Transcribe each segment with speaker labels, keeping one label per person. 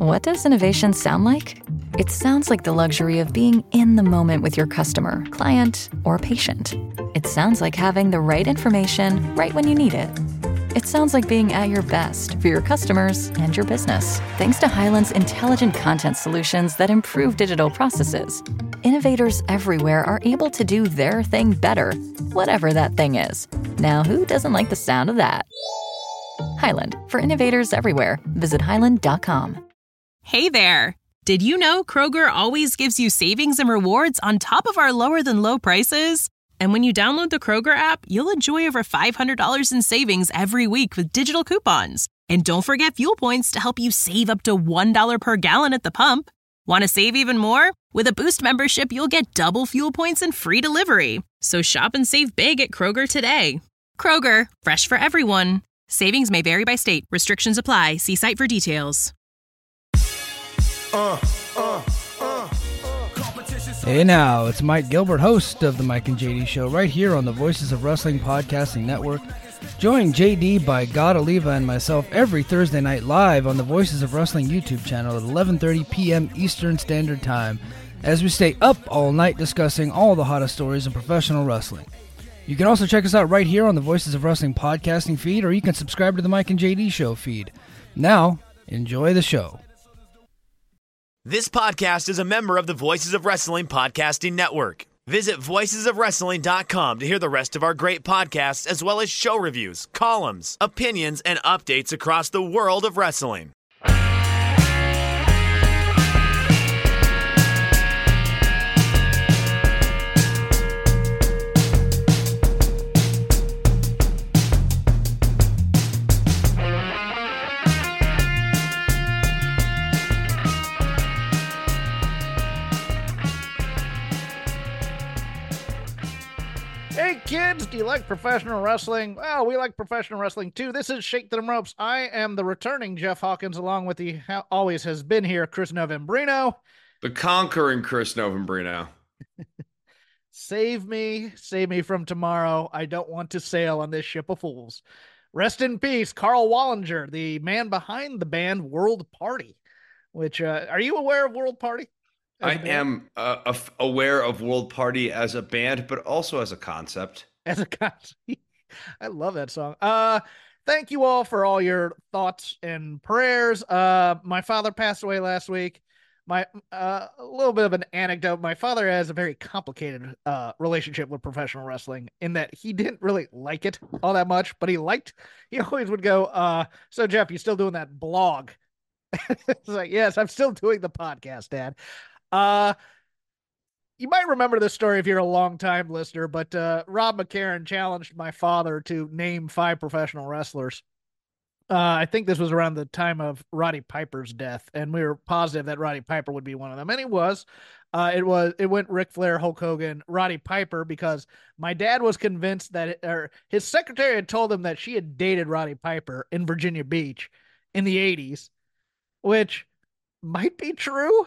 Speaker 1: What does innovation sound like? It sounds like the luxury of being in the moment with your customer, client, or patient. It sounds like having the right information right when you need it. It sounds like being at your best for your customers and your business. Thanks to Hyland's intelligent content solutions that improve digital processes, innovators everywhere are able to do their thing better, whatever that thing is. Now, who doesn't like the sound of that? Hyland, for innovators everywhere. Visit hyland.com.
Speaker 2: Hey there! Did you know Kroger always gives you savings and rewards on top of our lower-than-low prices? And when you download the Kroger app, you'll enjoy over $500 in savings every week with digital coupons. And don't forget fuel points to help you save up to $1 per gallon at the pump. Want to save even more? With a Boost membership, you'll get double fuel points and free delivery. So shop and save big at Kroger today. Kroger, fresh for everyone. Savings may vary by state. Restrictions apply. See site for details.
Speaker 3: Hey now, it's Mike Gilbert, host of the Mike and JD Show, right here on the Voices of Wrestling Podcasting Network. Join JD by God Oliva and myself every Thursday night live on the Voices of Wrestling YouTube channel at 11:30 p.m. Eastern Standard Time, as we stay up all night discussing all the hottest stories in professional wrestling. You can also check us out right here on the Voices of Wrestling Podcasting feed, or you can subscribe to the Mike and JD Show feed. Now, enjoy the show.
Speaker 4: This podcast is a member of the Voices of Wrestling Podcasting Network. Visit voicesofwrestling.com to hear the rest of our great podcasts, as well as show reviews, columns, opinions, and updates across the world of wrestling.
Speaker 5: Hey kids, do you like professional wrestling? Well, we like professional wrestling too. This is Shake Them Ropes. I am the returning Jeff Hawkins, along with the always has been here, Chris Novembrino.
Speaker 6: The conquering Chris Novembrino.
Speaker 5: Save me from tomorrow. I don't want to sail on this ship of fools. Rest in peace, Carl Wallinger, the man behind the band World Party. Which, are you aware of World Party?
Speaker 6: I am aware of World Party as a band, but also as a concept.
Speaker 5: As a concept. I love that song. Thank you all for all your thoughts and prayers. My father passed away last week. A little bit of an anecdote. My father has a very complicated relationship with professional wrestling, in that he didn't really like it all that much, but he always would go, so Jeff, you still doing that blog? It's like, yes, I'm still doing the podcast, Dad. You might remember this story if you're a long-time listener, but Rob McCarron challenged my father to name 5 professional wrestlers. I think this was around the time of Roddy Piper's death, and we were positive that Roddy Piper would be one of them, and he was. It went Ric Flair, Hulk Hogan, Roddy Piper, because my dad was convinced that his secretary had told him that she had dated Roddy Piper in Virginia Beach in the 80s, which might be true.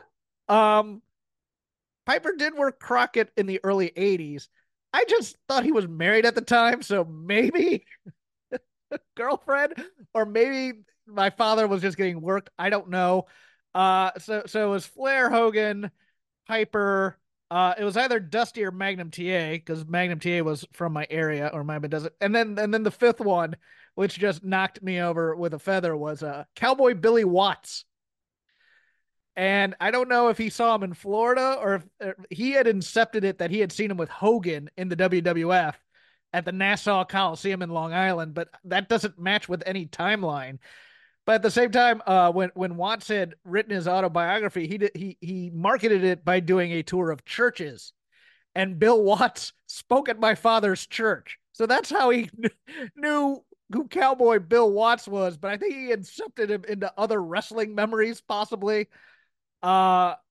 Speaker 5: Piper did work Crockett in the early 80s. I just thought he was married at the time, so maybe girlfriend, or maybe my father was just getting worked. I don't know. So it was Flair, Hogan, Piper. It was either Dusty or Magnum TA, because Magnum TA was from my area, or maybe doesn't. And then the 5th one, which just knocked me over with a feather, was Cowboy Billy Watts. And I don't know if he saw him in Florida, or if he had incepted it that he had seen him with Hogan in the WWF at the Nassau Coliseum in Long Island, but that doesn't match with any timeline. But at the same time, when Watts had written his autobiography, he marketed it by doing a tour of churches, and Bill Watts spoke at my father's church. So that's how he knew who Cowboy Bill Watts was. But I think he incepted him into other wrestling memories, possibly.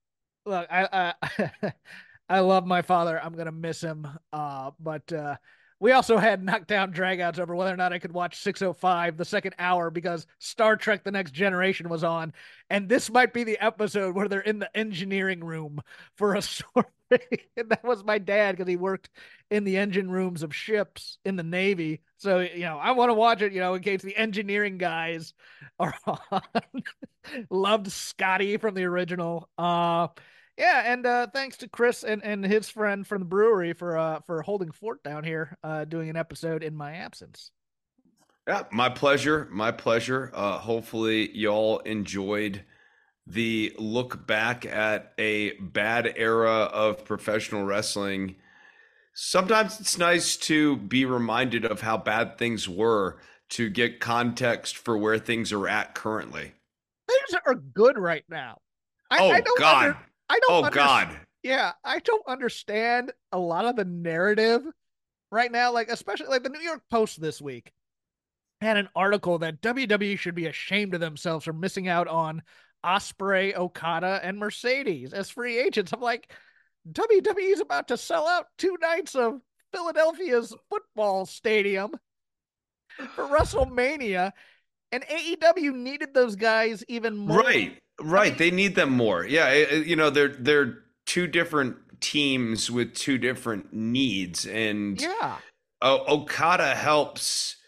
Speaker 5: Look, I love my father. I'm gonna miss him. But We also had knockdown dragouts over whether or not I could watch 605 the second hour because Star Trek The Next Generation was on. And this might be the episode where they're in the engineering room for a story. And that was my dad because he worked in the engine rooms of ships in the Navy. So, I want to watch it, in case the engineering guys are on. Loved Scotty from the original. Yeah, and thanks to Chris and his friend from the brewery for holding fort down here, doing an episode in my absence.
Speaker 6: Yeah, my pleasure. My pleasure. Hopefully, y'all enjoyed the look back at a bad era of professional wrestling. Sometimes it's nice to be reminded of how bad things were to get context for where things are at currently.
Speaker 5: Things are good right now.
Speaker 6: I don't. God.
Speaker 5: Yeah, I don't understand a lot of the narrative right now. Like, especially like the New York Post this week had an article that WWE should be ashamed of themselves for missing out on Ospreay, Okada, and Mercedes as free agents. I'm like, WWE is about to sell out 2 nights of Philadelphia's football stadium for WrestleMania, and AEW needed those guys even more.
Speaker 6: Right. I mean, they need them more. Yeah, they're two different teams with two different needs, and
Speaker 5: yeah,
Speaker 6: Okada helps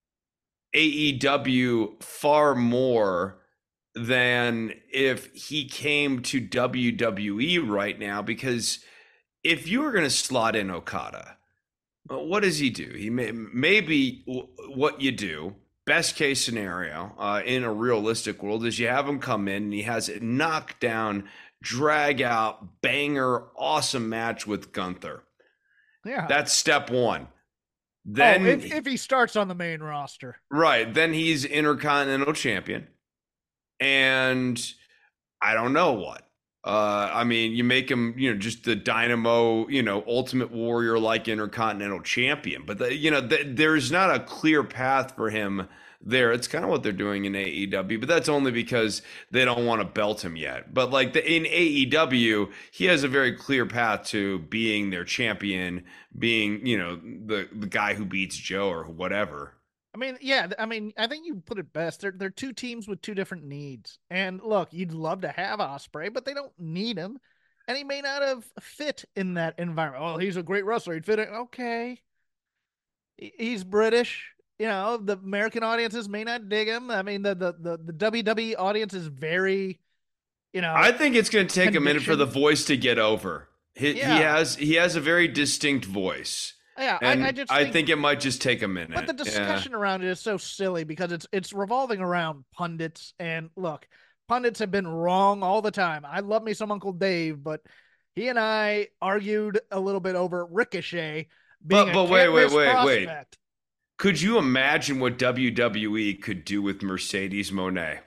Speaker 6: AEW far more than if he came to WWE right now, because if you were going to slot in Okada, what does he do? He maybe what you do, best case scenario in a realistic world, is you have him come in and he has a knockdown, drag out, banger, awesome match with Gunther.
Speaker 5: Yeah,
Speaker 6: that's step one. Then
Speaker 5: if he starts on the main roster,
Speaker 6: right, then he's Intercontinental Champion. And I don't know what. I mean, you make him, just the Dynamo, Ultimate Warrior like Intercontinental Champion. But there's not a clear path for him there. It's kind of what they're doing in AEW, but that's only because they don't want to belt him yet. But like in AEW, he has a very clear path to being their champion, being, the guy who beats Joe or whatever.
Speaker 5: I mean, yeah, I think you put it best. They're two teams with two different needs. And look, you'd love to have Ospreay, but they don't need him. And he may not have fit in that environment. Oh, he's a great wrestler. He'd fit in. Okay. He's British. The American audiences may not dig him. I mean, the WWE audience is very,
Speaker 6: I think it's going to take a minute for the voice to get over. He has a very distinct voice.
Speaker 5: Yeah,
Speaker 6: and
Speaker 5: I
Speaker 6: think it might just take a minute.
Speaker 5: But the discussion around it is so silly because it's revolving around pundits. And look, pundits have been wrong all the time. I love me some Uncle Dave, but he and I argued a little bit over Ricochet being
Speaker 6: but
Speaker 5: wait.
Speaker 6: Could you imagine what WWE could do with Mercedes Moné?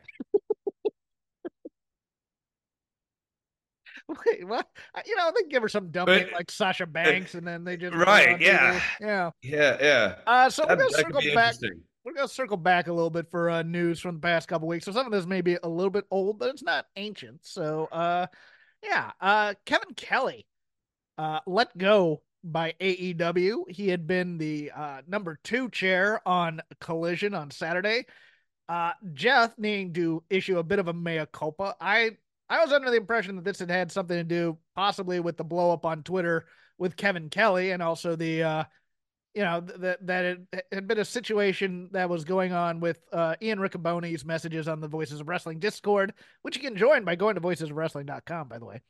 Speaker 5: Wait, what? They give her some dumb name like Sasha Banks, and then they just
Speaker 6: right,
Speaker 5: yeah. So we're gonna circle back. We're gonna circle back a little bit for news from the past couple weeks. So some of this may be a little bit old, but it's not ancient. So Kevin Kelly let go by AEW. He had been the number 2 chair on Collision on Saturday. Jeff needing to issue a bit of a mea culpa. I was under the impression that this had something to do possibly with the blow up on Twitter with Kevin Kelly, and also the, that it had been a situation that was going on with Ian Riccoboni's messages on the Voices of Wrestling Discord, which you can join by going to voicesofwrestling.com, by the way.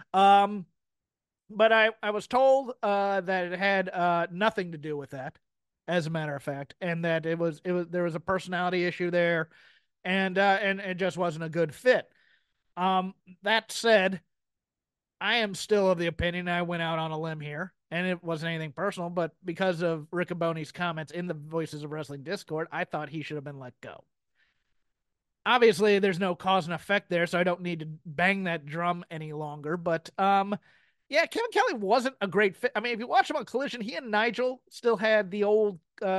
Speaker 5: But I was told that it had nothing to do with that, as a matter of fact, and that there was a personality issue there, and it just wasn't a good fit. That said, I am still of the opinion, I went out on a limb here, and it wasn't anything personal, but because of Riccoboni's comments in the Voices of Wrestling Discord, I thought he should have been let go. Obviously, there's no cause and effect there, so I don't need to bang that drum any longer, but, yeah, Kevin Kelly wasn't a great fit. I mean, if you watch him on Collision, he and Nigel still had the old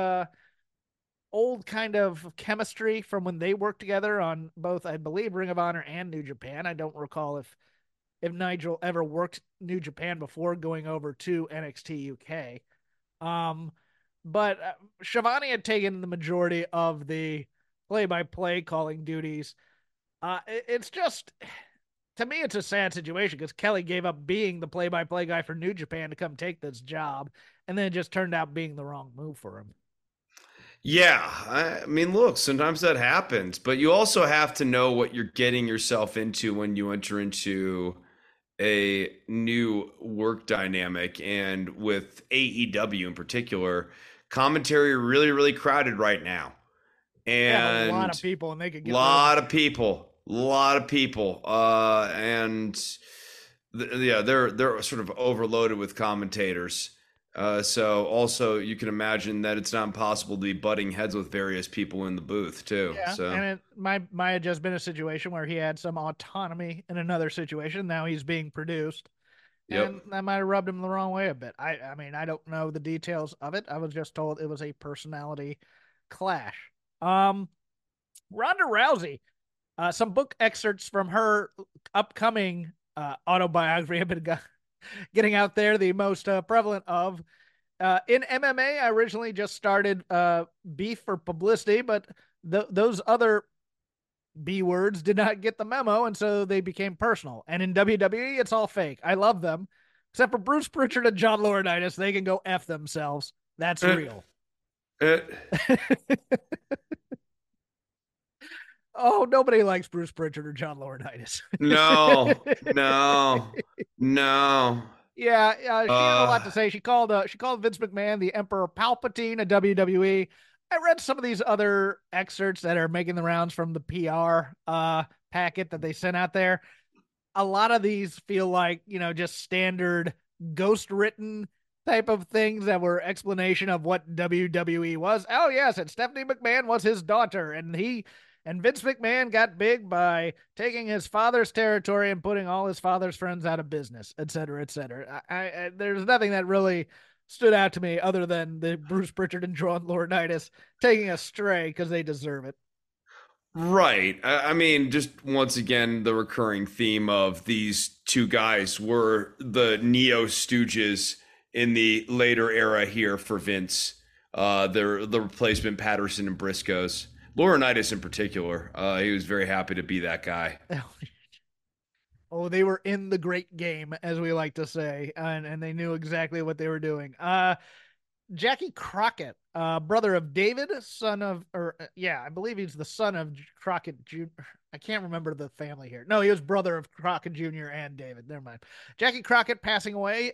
Speaker 5: kind of chemistry from when they worked together on both, I believe, Ring of Honor and New Japan. I don't recall if Nigel ever worked New Japan before going over to NXT UK. but Shivani had taken the majority of the play-by-play calling duties. It's just, to me, it's a sad situation because Kelly gave up being the play-by-play guy for New Japan to come take this job, and then it just turned out being the wrong move for him.
Speaker 6: Yeah, I mean, look, sometimes that happens, but you also have to know what you're getting yourself into when you enter into a new work dynamic. And with AEW in particular, commentary really, really crowded right now. And
Speaker 5: a lot of people, and they could get
Speaker 6: a lot of people. Yeah, they're sort of overloaded with commentators. So also you can imagine that it's not impossible to be butting heads with various people in the booth too.
Speaker 5: Yeah,
Speaker 6: so
Speaker 5: and it might have just been a situation where he had some autonomy in another situation. Now he's being produced.
Speaker 6: Yep.
Speaker 5: And that might have rubbed him the wrong way a bit. I mean, I don't know the details of it. I was just told it was a personality clash. Ronda Rousey, some book excerpts from her upcoming autobiography have been getting out there, the most prevalent of. In MMA, I originally just started beef for publicity, but those other B words did not get the memo, and so they became personal. And in WWE, it's all fake. I love them. Except for Bruce Pritchard and John Laurinaitis, they can go F themselves. That's real. Oh, nobody likes Bruce Pritchard or John Laurinaitis.
Speaker 6: No.
Speaker 5: Yeah, she had a lot to say. She called Vince McMahon the Emperor Palpatine of WWE. I read some of these other excerpts that are making the rounds from the PR packet that they sent out there. A lot of these feel like, just standard ghost written type of things that were explanation of what WWE was. Oh yes, and Stephanie McMahon was his daughter, and Vince McMahon got big by taking his father's territory and putting all his father's friends out of business, et cetera, et cetera. There's nothing that really stood out to me other than the Bruce Pritchard and John Laurinaitis taking a stray because they deserve it.
Speaker 6: Right. I mean, just once again, the recurring theme of these two guys were the Neo Stooges in the later era here for Vince. The replacement Patterson and Briscoes. Laurinaitis in particular, he was very happy to be that guy.
Speaker 5: Oh, they were in the great game, as we like to say, and they knew exactly what they were doing. Jackie Crockett, brother of David, I believe he's the son of Crockett Jr. I can't remember the family here. No, he was brother of Crockett Jr. and David. Never mind. Jackie Crockett passing away.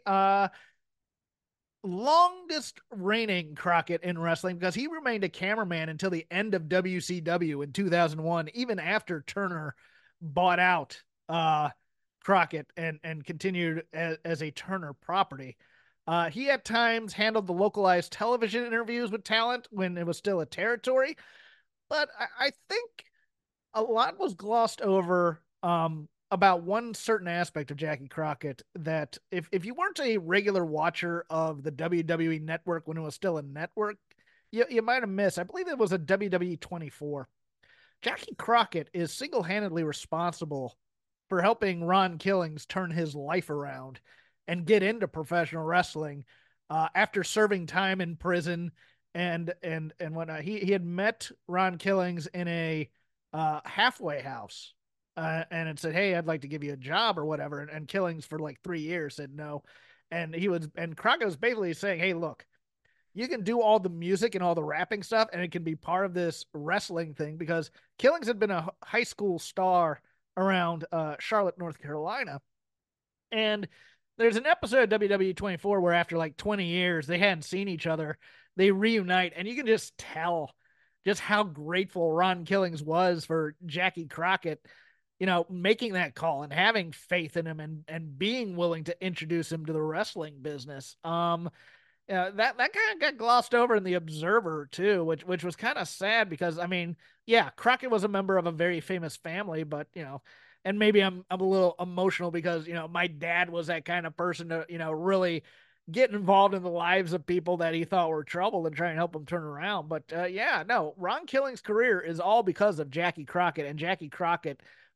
Speaker 5: Longest reigning Crockett in wrestling because he remained a cameraman until the end of WCW in 2001, even after Turner bought out Crockett and continued as a Turner property. He at times handled the localized television interviews with talent when it was still a territory, but I think a lot was glossed over about one certain aspect of Jackie Crockett that if you weren't a regular watcher of the WWE network when it was still a network, you might have missed. I believe it was a WWE 24. Jackie Crockett is single-handedly responsible for helping Ron Killings turn his life around and get into professional wrestling after serving time in prison and whatnot. He had met Ron Killings in a halfway house. And it said, "Hey, I'd like to give you a job or whatever." And Killings for like 3 years said no. And Crockett was basically saying, "Hey, look, you can do all the music and all the rapping stuff, and it can be part of this wrestling thing," because Killings had been a high school star around Charlotte, North Carolina. And there's an episode of WWE 24 where after like 20 years, they hadn't seen each other. They reunite, and you can just tell just how grateful Ron Killings was for Jackie Crockett, making that call and having faith in him and being willing to introduce him to the wrestling business. That kind of got glossed over in The Observer too, which was kind of sad because, I mean, yeah, Crockett was a member of a very famous family, but, and maybe I'm a little emotional because, my dad was that kind of person to, really get involved in the lives of people that he thought were trouble and try and help them turn around. But Ron Killings' career is all because of Jackie Crockett, and Jackie Crockett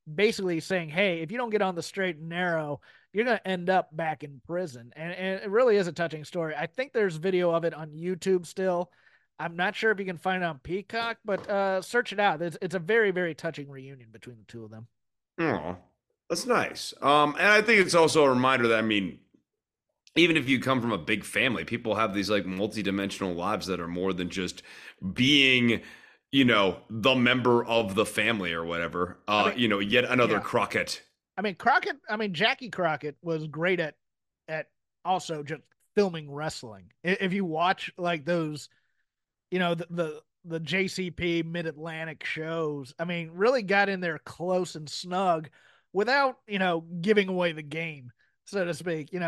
Speaker 5: basically saying, hey, if you don't get on the straight and narrow, you're going to end up back in prison. And it really is a touching story. I think there's video of it on YouTube still. I'm not sure if you can find it on Peacock, but search it out. It's a very, very touching reunion between the two of them.
Speaker 6: Oh, that's nice. And I think it's also a reminder that, I mean, even if you come from a big family, people have these like multi-dimensional lives that are more than just being, you know, the member of the family or whatever. You know, yet another Crockett.
Speaker 5: Jackie Crockett was great at also just filming wrestling. If you watch like those, you know, the JCP Mid-Atlantic shows, I mean, really got in there close and snug without, you know, giving away the game, so to speak. You know,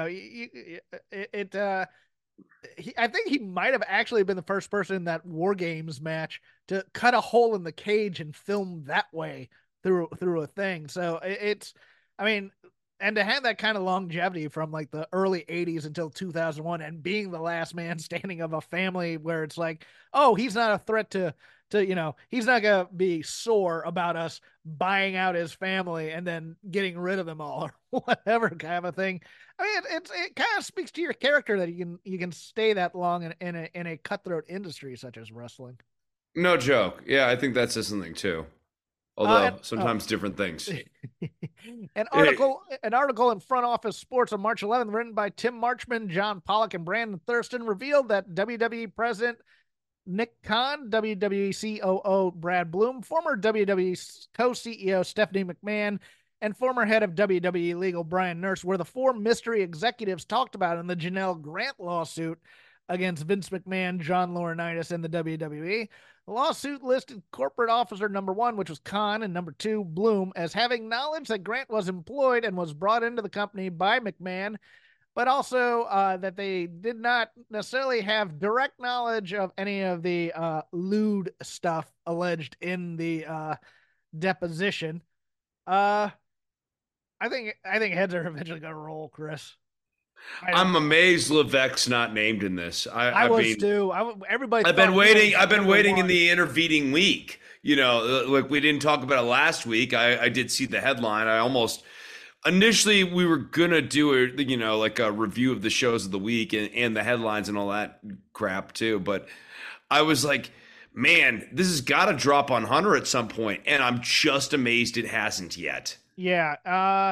Speaker 5: I think he might have actually been the first person in that War Games match to cut a hole in the cage and film that way through a thing. So I mean, and to have that kind of longevity from like the early 80s until 2001 and being the last man standing of a family where it's like, oh, he's not a threat to, you know, he's not going to be sore about us buying out his family and then getting rid of them all or whatever kind of a thing. I mean, it kind of speaks to your character that you can stay that long in a cutthroat industry such as wrestling.
Speaker 6: No joke. Yeah, I think that says something too. Although sometimes different things.
Speaker 5: An article in Front Office Sports on March 11th, written by Tim Marchman, John Pollock, and Brandon Thurston, revealed that WWE President Nick Khan, WWE COO Brad Bloom, former WWE co-CEO Stephanie McMahon, and former head of WWE Legal Brian Nurse were the four mystery executives talked about in the Janelle Grant lawsuit against Vince McMahon, John Laurinaitis, and the WWE. The lawsuit listed corporate officer number 1, which was Khan, and number 2, Bloom, as having knowledge that Grant was employed and was brought into the company by McMahon, but also that they did not necessarily have direct knowledge of any of the lewd stuff alleged in the deposition. I think heads are eventually going to roll, Chris.
Speaker 6: I'm amazed Levesque's not named in this.
Speaker 5: I was too. Everybody.
Speaker 6: I've been waiting in the intervening week. You know, like we didn't talk about it last week. I did see the headline. I almost initially we were gonna do a like a review of the shows of the week and the headlines and all that crap too. But I was like, man, this has got to drop on Hunter at some point, and I'm just amazed it hasn't yet.
Speaker 5: Yeah.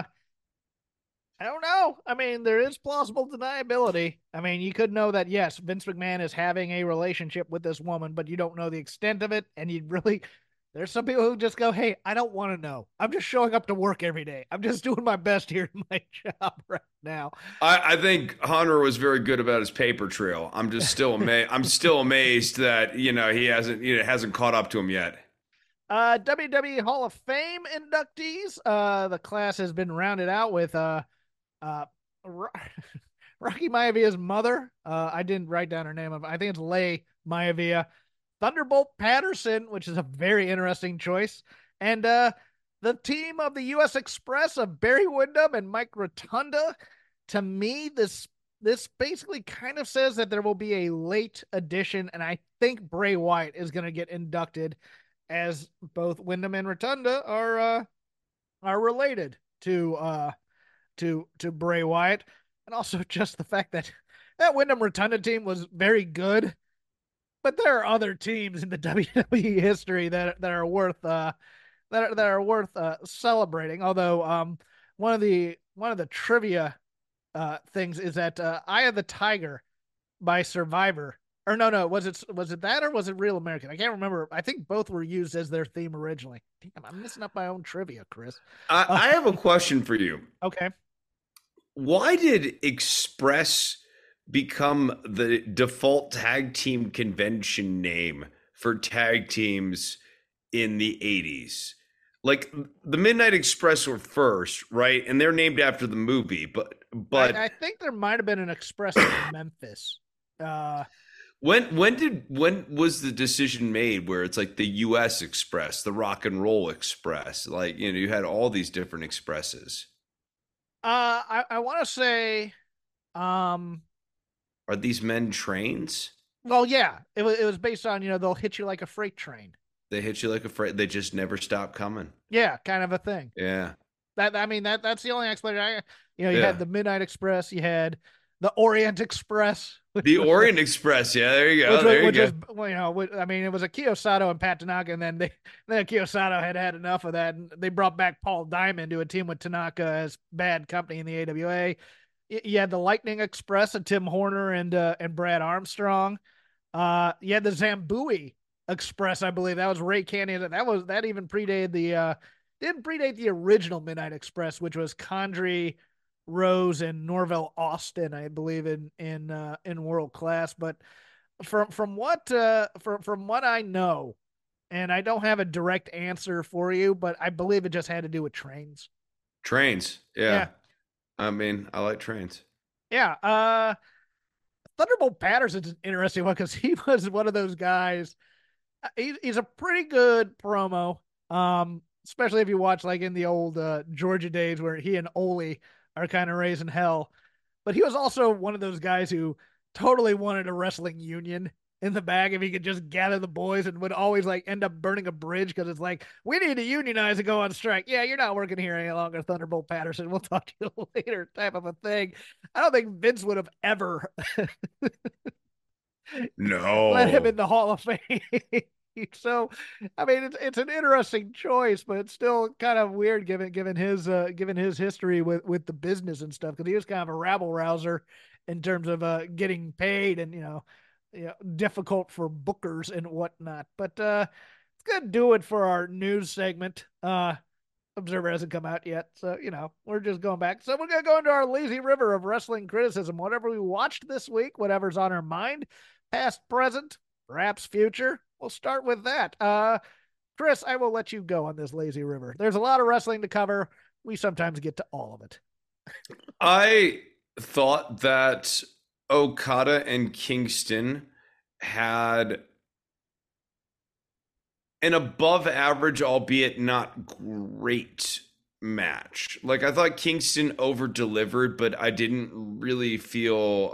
Speaker 5: I don't know. I mean, there is plausible deniability. I mean, you could know that, yes, Vince McMahon is having a relationship with this woman, but you don't know the extent of it. And there's some people who just go, hey, I don't want to know. I'm just showing up to work every day. I'm just doing my best here in my job right now.
Speaker 6: I think Hunter was very good about his paper trail. I'm just still amazed. I'm still amazed that, he hasn't caught up to him yet.
Speaker 5: WWE Hall of Fame inductees. The class has been rounded out with, Rocky Maevia's mother. I didn't write down her name. I think it's Leigh Maivia. Thunderbolt Patterson, which is a very interesting choice. And the team of the U.S. Express of Barry Windham and Mike Rotunda. To me, this basically kind of says that there will be a late addition, and I think Bray Wyatt is going to get inducted, as both Windham and Rotunda are related to Bray Wyatt, and also just the fact that Windham Rotunda team was very good, but there are other teams in the WWE history that are worth celebrating. Although one of the trivia things is that Eye of the Tiger by Survivor. Or no, was it that or was it Real American? I can't remember. I think both were used as their theme originally. Damn, I'm messing up my own trivia, Chris.
Speaker 6: I have a question for you.
Speaker 5: Okay.
Speaker 6: Why did Express become the default tag team convention name for tag teams in the 80s? Like the Midnight Express were first, right? And they're named after the movie, but
Speaker 5: I think there might have been an Express in Memphis.
Speaker 6: When was the decision made where it's like the U.S. Express, the Rock and Roll Express? Like, you had all these different expresses.
Speaker 5: I want to say,
Speaker 6: are these men trains?
Speaker 5: Well, yeah, it was based on, they'll hit you like a freight train.
Speaker 6: They hit you like a freight. They just never stop coming.
Speaker 5: Yeah, kind of a thing.
Speaker 6: Yeah.
Speaker 5: That's the only explanation. You
Speaker 6: Yeah.
Speaker 5: had the Midnight Express, you had the Orient Express,
Speaker 6: The Orient Express. Yeah, there you go.
Speaker 5: It was a Kiyosato and Pat Tanaka, and then Kiyosato had enough of that, and they brought back Paul Diamond to a team with Tanaka as bad company in the AWA. You had the Lightning Express and Tim Horner and Brad Armstrong. You had the Zambui Express, I believe that was Ray Canyon. That even predated didn't predate the original Midnight Express, which was Condrey, Rose, and Norvell Austin, I believe, in World Class. But from what I know, and I don't have a direct answer for you, but I believe it just had to do with trains.
Speaker 6: Trains. Yeah. I mean, I like trains.
Speaker 5: Yeah. Thunderbolt Patterson's an interesting one because he was one of those guys. He's a pretty good promo. Especially if you watch like in the old Georgia days where he and Ole are kind of raising hell. But he was also one of those guys who totally wanted a wrestling union in the back if he could just gather the boys, and would always like end up burning a bridge because it's like, we need to unionize and go on strike. Yeah, you're not working here any longer, Thunderbolt Patterson. We'll talk to you later, type of a thing. I don't think Vince would have ever let him in the Hall of Fame. So, I mean, it's an interesting choice, but it's still kind of weird given his history with the business and stuff, because he was kind of a rabble rouser in terms of getting paid and difficult for bookers and whatnot. But it's gonna do it for our news segment. Observer hasn't come out yet, so we're just going back. So we're gonna go into our lazy river of wrestling criticism. Whatever we watched this week, whatever's on our mind, past, present, perhaps future. We'll start with that. Chris, I will let you go on this lazy river. There's a lot of wrestling to cover. We sometimes get to all of it.
Speaker 6: I thought that Okada and Kingston had an above average, albeit not great, match. Like, I thought Kingston over delivered, but I didn't really feel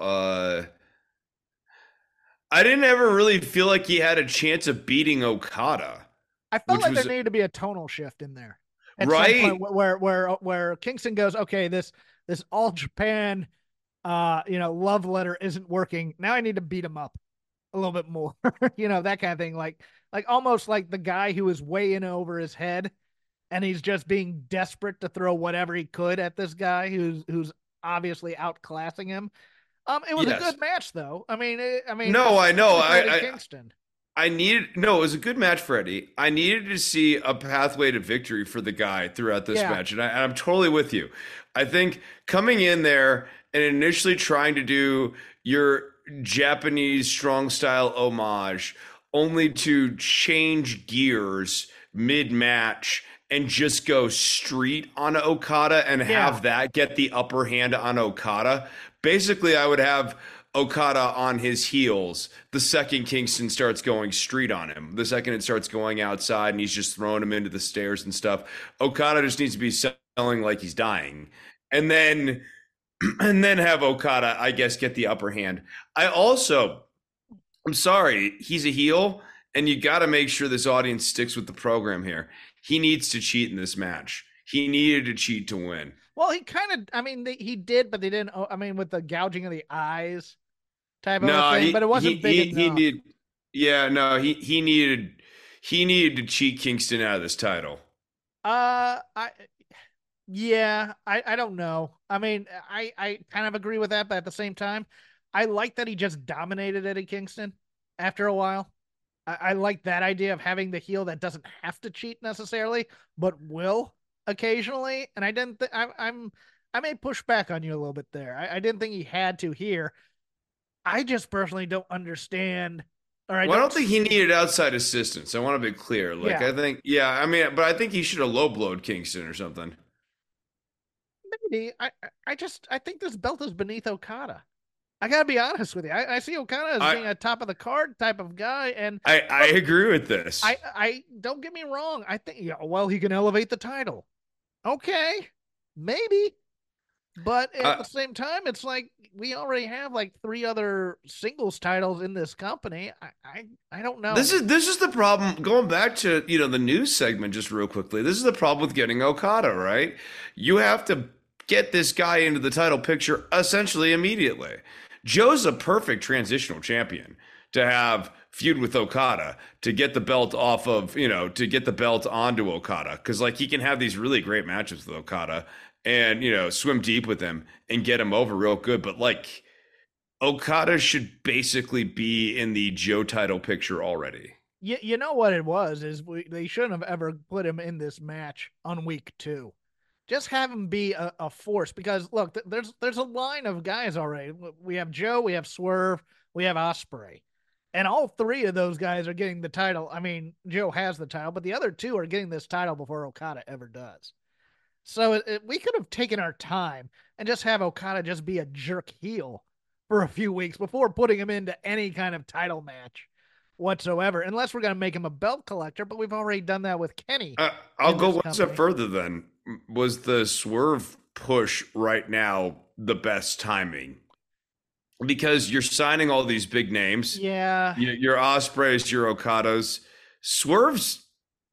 Speaker 6: I didn't ever really feel like he had a chance of beating Okada.
Speaker 5: I felt like there needed to be a tonal shift in there,
Speaker 6: right?
Speaker 5: Where Kingston goes, okay, this All Japan, love letter isn't working. Now I need to beat him up a little bit more, that kind of thing. Like almost like the guy who is way in over his head, and he's just being desperate to throw whatever he could at this guy who's obviously outclassing him. It was a good match, though. I mean,
Speaker 6: no, I know.
Speaker 5: Kingston.
Speaker 6: It was a good match for Eddie. I needed to see a pathway to victory for the guy throughout this match, and I'm totally with you. I think coming in there and initially trying to do your Japanese strong style homage, only to change gears mid-match and just go street on Okada and have that get the upper hand on Okada. Basically, I would have Okada on his heels the second Kingston starts going street on him. The second it starts going outside and he's just throwing him into the stairs and stuff. Okada just needs to be selling like he's dying. And then have Okada, I guess, get the upper hand. I'm sorry, he's a heel, and you got to make sure this audience sticks with the program here. He needs to cheat in this match. He needed to cheat to win.
Speaker 5: Well, he he did, but they didn't. I mean, with the gouging of the eyes type of thing, but it wasn't big enough.
Speaker 6: He needed to cheat Kingston out of this title.
Speaker 5: I don't know. I mean, I kind of agree with that, but at the same time, I like that he just dominated Eddie Kingston after a while. I like that idea of having the heel that doesn't have to cheat necessarily, but will occasionally. And I didn't I may push back on you a little bit there. I didn't think he had to here. I just personally don't understand.
Speaker 6: I don't think he needed outside assistance. I want to be clear. I think, but I think he should have low blowed Kingston or something.
Speaker 5: Maybe. I think this belt is beneath Okada. I gotta be honest with you. I see Okada as being a top of the card type of guy, and
Speaker 6: I agree with this.
Speaker 5: I don't get me wrong. I think he can elevate the title. Okay, maybe, But at the same time, it's like we already have like 3 other singles titles in this company. I don't know.
Speaker 6: This is the problem. Going back to the news segment just real quickly. This is the problem with getting Okada, right? You have to get this guy into the title picture essentially immediately. Joe's a perfect transitional champion to have feud with Okada, to get the belt off of, to get the belt onto Okada, because like he can have these really great matches with Okada and swim deep with him and get him over real good. But like Okada should basically be in the Joe title picture already.
Speaker 5: You know what it was is they shouldn't have ever put him in this match on week 2. Just have him be a force, because look, there's a line of guys already. We have Joe, we have Swerve, we have Ospreay, and all 3 of those guys are getting the title. I mean, Joe has the title, but the other 2 are getting this title before Okada ever does. So we could have taken our time and just have Okada just be a jerk heel for a few weeks before putting him into any kind of title match whatsoever, unless we're going to make him a belt collector. But we've already done that with Kenny.
Speaker 6: I'll go one step further then. Was the Swerve push right now the best timing? Because you're signing all these big names.
Speaker 5: Yeah.
Speaker 6: Your Ospreays, your Okadas. Swerve's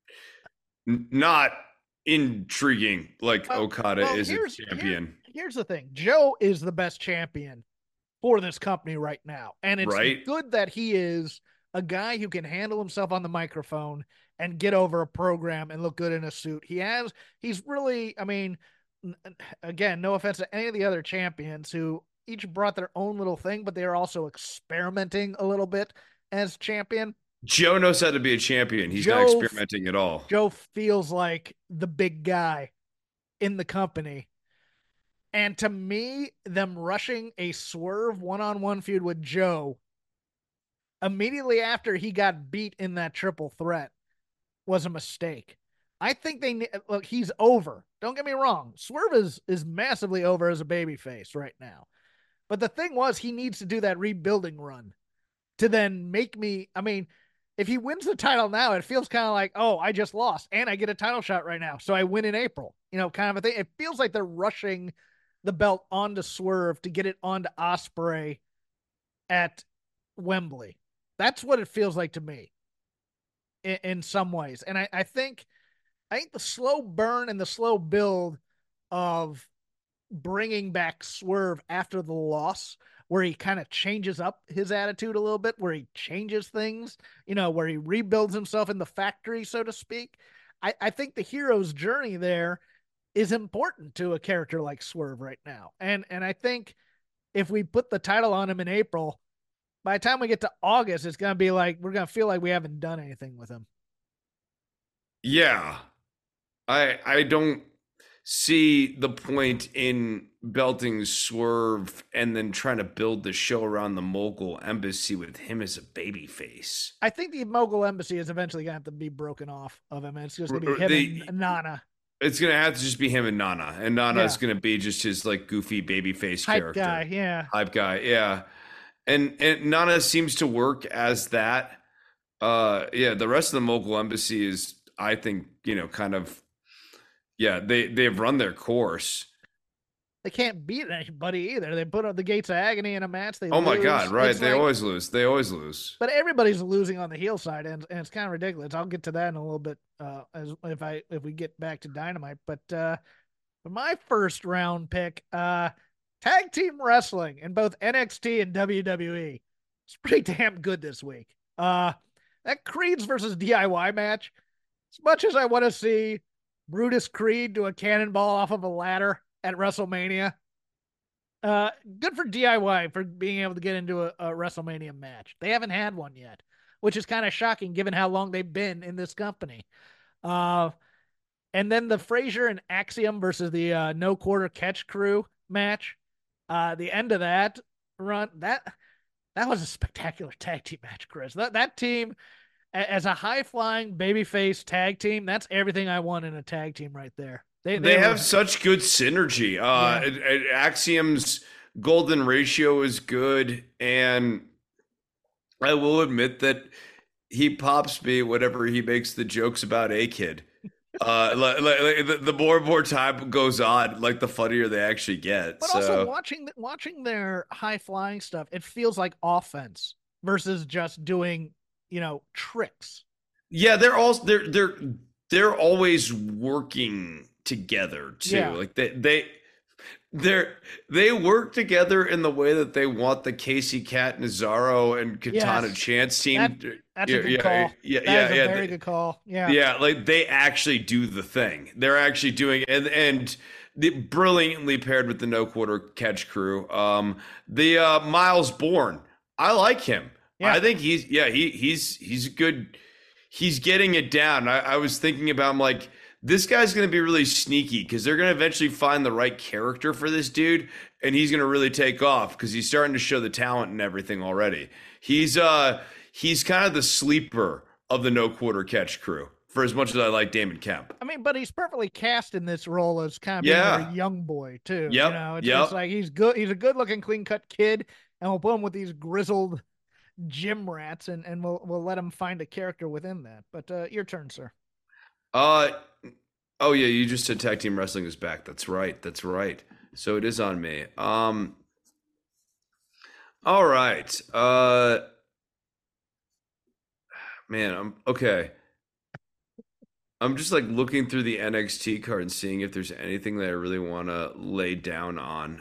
Speaker 6: not intriguing like Okada is a champion.
Speaker 5: Here's the thing. Joe is the best champion for this company right now. And it's good that he is a guy who can handle himself on the microphone and get over a program and look good in a suit. He's really, I mean, again, no offense to any of the other champions who each brought their own little thing, but they are also experimenting a little bit as champion.
Speaker 6: Joe knows how to be a champion. He's not experimenting at all.
Speaker 5: Joe feels like the big guy in the company. And to me, them rushing a Swerve one-on-one feud with Joe immediately after he got beat in that triple threat was a mistake. I think look, he's over. Don't get me wrong. Swerve is massively over as a babyface right now. But the thing was, he needs to do that rebuilding run to then make me, I mean, if he wins the title now, it feels kind of like, oh, I just lost and I get a title shot right now. So I win in April, kind of a thing. It feels like they're rushing the belt onto Swerve to get it onto Ospreay at Wembley. That's what it feels like to me in some ways. And I think the slow burn and the slow build of bringing back Swerve after the loss, where he kind of changes up his attitude a little bit, where he changes things, where he rebuilds himself in the factory, so to speak. I think the hero's journey there is important to a character like Swerve right now. And I think if we put the title on him in April, by the time we get to August, it's going to be like, we're going to feel like we haven't done anything with him.
Speaker 6: Yeah. I don't see the point in belting Swerve and then trying to build the show around the Mogul Embassy with him as a babyface.
Speaker 5: I think the Mogul Embassy is eventually going to have to be broken off of him. And it's just going to be him and Nana.
Speaker 6: It's going to have to just be him and Nana. And Nana is going to be just his like goofy babyface character. Hype guy, yeah. And Nana seems to work as that. The rest of the Mogul Embassy is, I think, kind of, they've run their course.
Speaker 5: They can't beat anybody either. They put up the Gates of Agony in a match. They
Speaker 6: my God, right. They always lose. But
Speaker 5: everybody's losing on the heel side, and it's kind of ridiculous. I'll get to that in a little bit if we get back to Dynamite. But for my first round pick, tag team wrestling in both NXT and WWE. It's pretty damn good this week. That Creeds versus DIY match, as much as I want to see Brutus Creed do a cannonball off of a ladder at WrestleMania, good for DIY for being able to get into a WrestleMania match. They haven't had one yet, which is kind of shocking given how long they've been in this company. And then the Frazier and Axiom versus the No Quarter Catch Crew match. The end of that run, that was a spectacular tag team match, Chris. That team, as a high-flying babyface tag team, that's everything I want in a tag team right there.
Speaker 6: They have such good synergy. Axiom's golden ratio is good, and I will admit that he pops me whenever he makes the jokes about A-Kid. The more and more time goes on, like the funnier they actually get.
Speaker 5: But also watching their high flying stuff, it feels like offense versus just doing, tricks.
Speaker 6: Yeah, they're always working together too.
Speaker 5: Yeah.
Speaker 6: Like they work together in the way that they want the Casey Catanzaro and Katana Chance team.
Speaker 5: That's a good call.
Speaker 6: Yeah,
Speaker 5: that is a very good call. Yeah.
Speaker 6: Yeah, like they actually do the thing. They're actually doing and brilliantly paired with the no quarter catch crew. The Miles Bourne, I like him. Yeah. I think he's good. He's getting it down. I was thinking about him like, this guy's going to be really sneaky because they're going to eventually find the right character for this dude, and he's going to really take off because he's starting to show the talent and everything already. He's kind of the sleeper of the no quarter catch crew, for as much as I like Damon Kemp.
Speaker 5: I mean, but he's perfectly cast in this role as kind of being a young boy too.
Speaker 6: Yep.
Speaker 5: It's like he's good. He's a good looking, clean cut kid, and we'll put him with these grizzled gym rats, and we'll let him find a character within that. But your turn, sir.
Speaker 6: Oh yeah, you just said Tag Team Wrestling is back. That's right. So it is on me. All right. Man, I'm okay. I'm just like looking through the NXT card and seeing if there's anything that I really want to lay down on.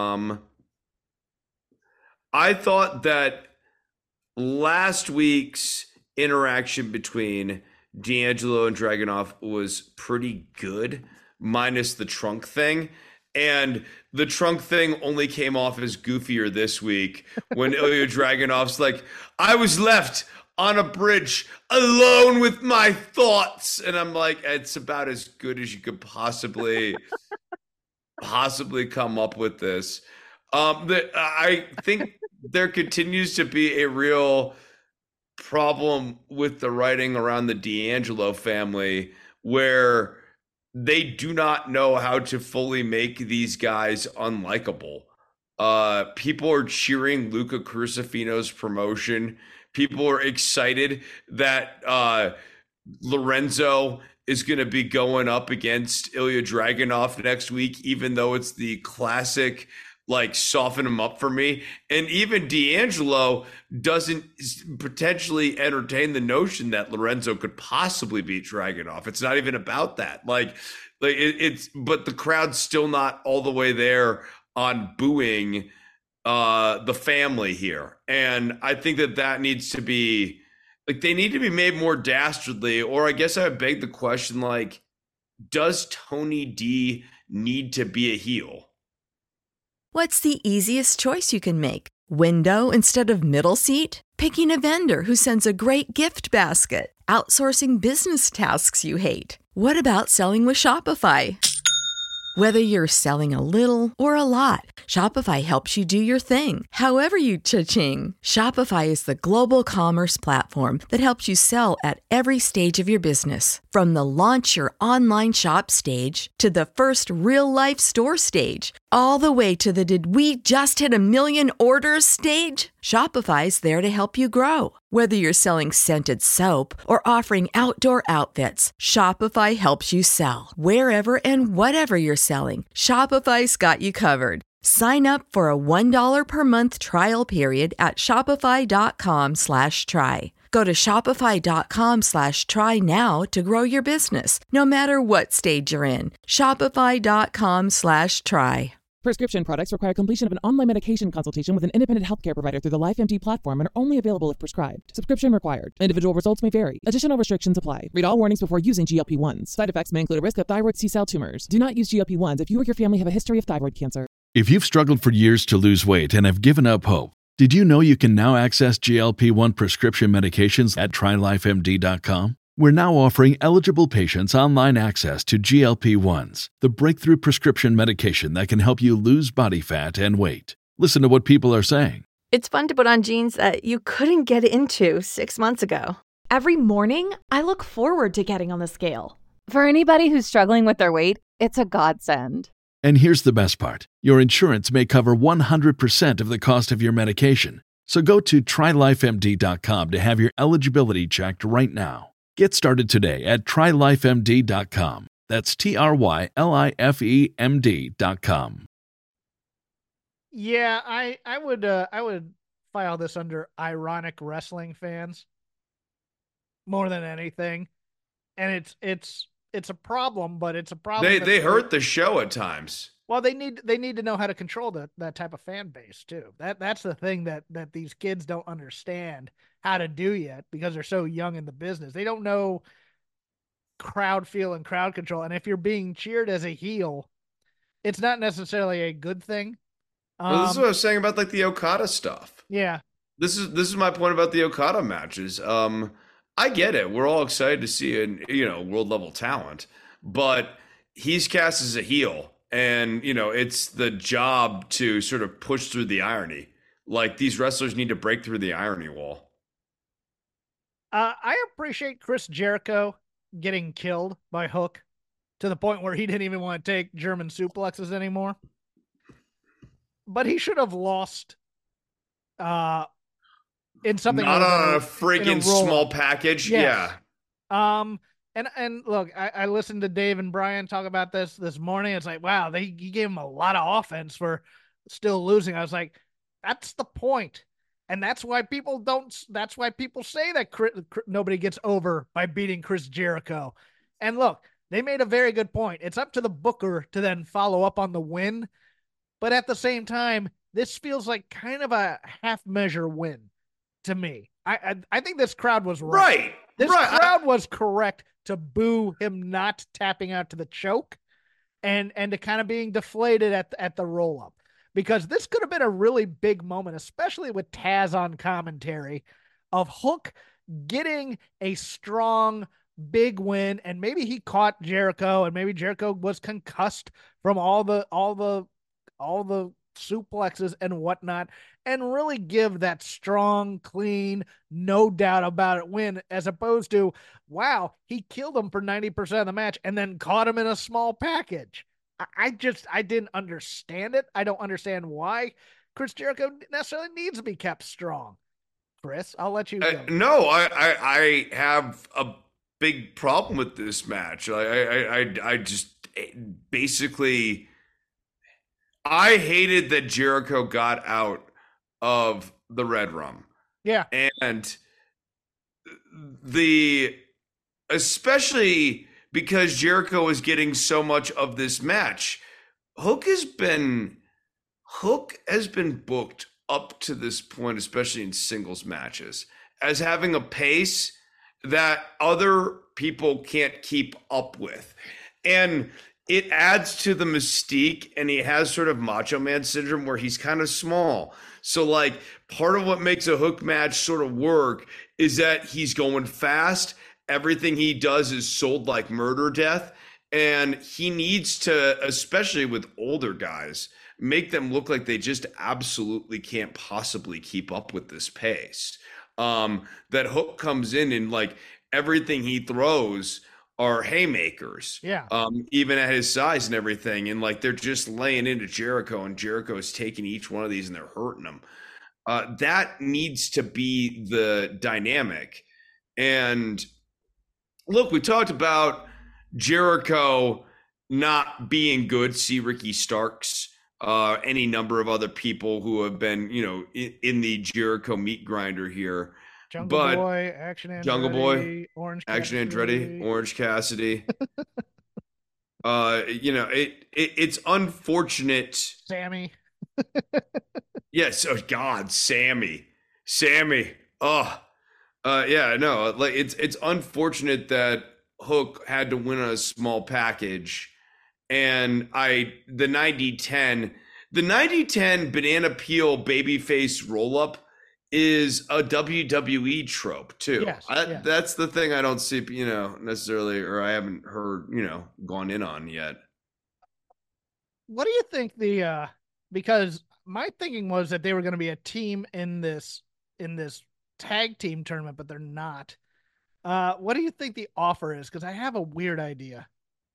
Speaker 6: I thought that last week's interaction between D'Angelo and Dragunov was pretty good, minus the trunk thing. And the trunk thing only came off as goofier this week when Ilya Dragunov's like, I was left on a bridge alone with my thoughts. And I'm like, it's about as good as you could possibly come up with this. I think there continues to be a real problem with the writing around the D'Angelo family where they do not know how to fully make these guys unlikable. People are cheering Luca Crucifino's promotion. People are excited that Lorenzo is going to be going up against Ilya Dragunov next week, even though it's the classic like soften him up for me. And even D'Angelo doesn't potentially entertain the notion that Lorenzo could possibly beat Dragunov. It's not even about that. Like but the crowd's still not all the way there on booing the family here. And I think that needs to be like, they need to be made more dastardly, or I guess I would beg the question, like, does Tony D need to be a heel?
Speaker 7: What's the easiest choice you can make? Window instead of middle seat? Picking a vendor who sends a great gift basket? Outsourcing business tasks you hate? What about selling with Shopify? Whether you're selling a little or a lot, Shopify helps you do your thing, however you cha-ching. Shopify is the global commerce platform that helps you sell at every stage of your business. From the launch your online shop stage to the first real-life store stage, all the way to the did we just hit 1 million orders stage. Shopify's there to help you grow. Whether you're selling scented soap or offering outdoor outfits, Shopify helps you sell. Wherever and whatever you're selling, Shopify's got you covered. Sign up for a $1 per month trial period at shopify.com/try. Go to shopify.com/try now to grow your business, no matter what stage you're in. Shopify.com/try.
Speaker 8: Prescription products require completion of an online medication consultation with an independent healthcare provider through the LifeMD platform and are only available if prescribed. Subscription required. Individual results may vary. Additional restrictions apply. Read all warnings before using GLP-1s. Side effects may include a risk of thyroid C-cell tumors. Do not use GLP-1s if you or your family have a history of thyroid cancer.
Speaker 9: If you've struggled for years to lose weight and have given up hope, did you know you can now access GLP-1 prescription medications at TryLifeMD.com? We're now offering eligible patients online access to GLP-1s, the breakthrough prescription medication that can help you lose body fat and weight. Listen to what people are saying.
Speaker 10: It's fun to put on jeans that you couldn't get into 6 months ago.
Speaker 11: Every morning, I look forward to getting on the scale. For anybody who's struggling with their weight, it's a godsend.
Speaker 9: And here's the best part. Your insurance may cover 100% of the cost of your medication. So go to TryLifeMD.com to have your eligibility checked right now. Get started today at trylifemd.com. That's TRYLIFEMD.com.
Speaker 5: Yeah, I would file this under ironic wrestling fans more than anything. And it's a problem, but it's a problem.
Speaker 6: They hurt the show at times.
Speaker 5: Well, they need to know how to control that type of fan base too. That's the thing that these kids don't understand how to do yet because they're so young in the business. They don't know crowd feel and crowd control. And if you're being cheered as a heel, it's not necessarily a good thing.
Speaker 6: Well, this is what I was saying about like the Okada stuff.
Speaker 5: Yeah.
Speaker 6: This is my point about the Okada matches. I get it. We're all excited to see a world level talent, but he's cast as a heel, and it's the job to sort of push through the irony. Like these wrestlers need to break through the irony wall.
Speaker 5: I appreciate Chris Jericho getting killed by Hook to the point where he didn't even want to take German suplexes anymore. But he should have lost in something
Speaker 6: not on a freaking small package.
Speaker 5: Yes.
Speaker 6: Yeah.
Speaker 5: And look, I listened to Dave and Brian talk about this morning. It's like, wow, he gave him a lot of offense for still losing. I was like, that's the point. And that's why people say that nobody gets over by beating Chris Jericho. And look, they made a very good point. It's up to the booker to then follow up on the win. But at the same time, this feels like kind of a half measure win to me. I think this crowd was right. This crowd was correct to boo him not tapping out to the choke and to kind of being deflated at the roll up, because this could have been a really big moment, especially with Taz on commentary, of Hook getting a strong big win. And maybe he caught Jericho, and maybe Jericho was concussed from all the suplexes and whatnot, and really give that strong, clean, no doubt about it win, as opposed to, wow, he killed him for 90% of the match and then caught him in a small package. I didn't understand it. I don't understand why Chris Jericho necessarily needs to be kept strong. Chris, I'll let you go.
Speaker 6: No, I have a big problem with this match. I just basically, I hated that Jericho got out of the Red Rum.
Speaker 5: Yeah.
Speaker 6: And especially because Jericho was getting so much of this match, Hook has been booked up to this point, especially in singles matches, as having a pace that other people can't keep up with. And it adds to the mystique, and he has sort of Macho Man syndrome where he's kind of small. So like part of what makes a Hook match sort of work is that he's going fast. Everything he does is sold like murder death. And he needs to, especially with older guys, make them look like they just absolutely can't possibly keep up with this pace. That Hook comes in and like everything he throws are haymakers.
Speaker 5: Yeah.
Speaker 6: Even at his size and everything. And like they're just laying into Jericho, and Jericho's taking each one of these and they're hurting him. That needs to be the dynamic. And look, we talked about Jericho not being good. See Ricky Starks, any number of other people who have been, in the Jericho meat grinder here.
Speaker 5: Jungle Boy, Action Andretti,
Speaker 6: Jungle Boy,
Speaker 5: Orange
Speaker 6: Action
Speaker 5: Cassidy.
Speaker 6: Andretti, Orange Cassidy. It's unfortunate.
Speaker 5: Sammy.
Speaker 6: Yes. Oh God, Sammy. Oh, yeah. No, like it's unfortunate that Hook had to win a small package, and the 90-10 banana peel babyface roll up is a WWE trope too.
Speaker 5: Yes,
Speaker 6: That's the thing I don't see, necessarily, or I haven't heard, gone in on yet.
Speaker 5: What do you think because my thinking was that they were going to be a team in this tag team tournament, but they're not. What do you think the offer is? Because I have a weird idea.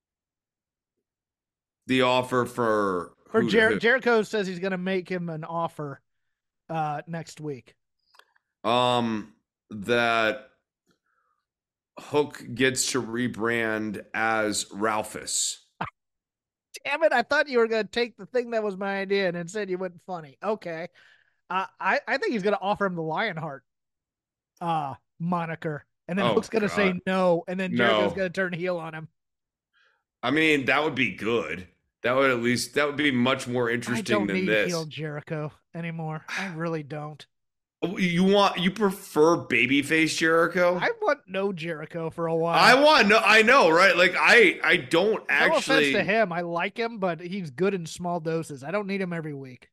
Speaker 6: The offer for
Speaker 5: Jericho says he's going to make him an offer next week.
Speaker 6: That Hook gets to rebrand as Ralphus.
Speaker 5: Damn it! I thought you were going to take the thing that was my idea, and instead you went funny. Okay, I think he's going to offer him the Lionheart moniker, and then Hook's going to say no, and then Jericho's going to turn heel on him.
Speaker 6: I mean, that would be good. That would be much more interesting than this.
Speaker 5: I don't need heel Jericho anymore. I really don't.
Speaker 6: You prefer babyface Jericho?
Speaker 5: I want no Jericho for a while.
Speaker 6: I know, right? Like I don't actually.
Speaker 5: No offense to him, I like him, but he's good in small doses. I don't need him every week.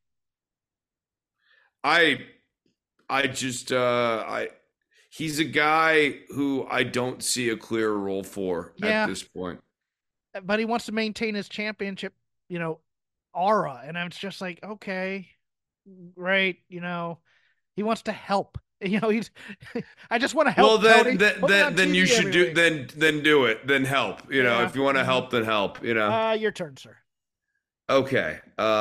Speaker 6: He's a guy who I don't see a clear role for at this point.
Speaker 5: But he wants to maintain his championship, aura. And I'm just like, okay, great. He wants to help. I just want to help.
Speaker 6: Well,
Speaker 5: Tony.
Speaker 6: then you should do, then do it. Then help, if you want to help, then help,
Speaker 5: Your turn, sir.
Speaker 6: Okay.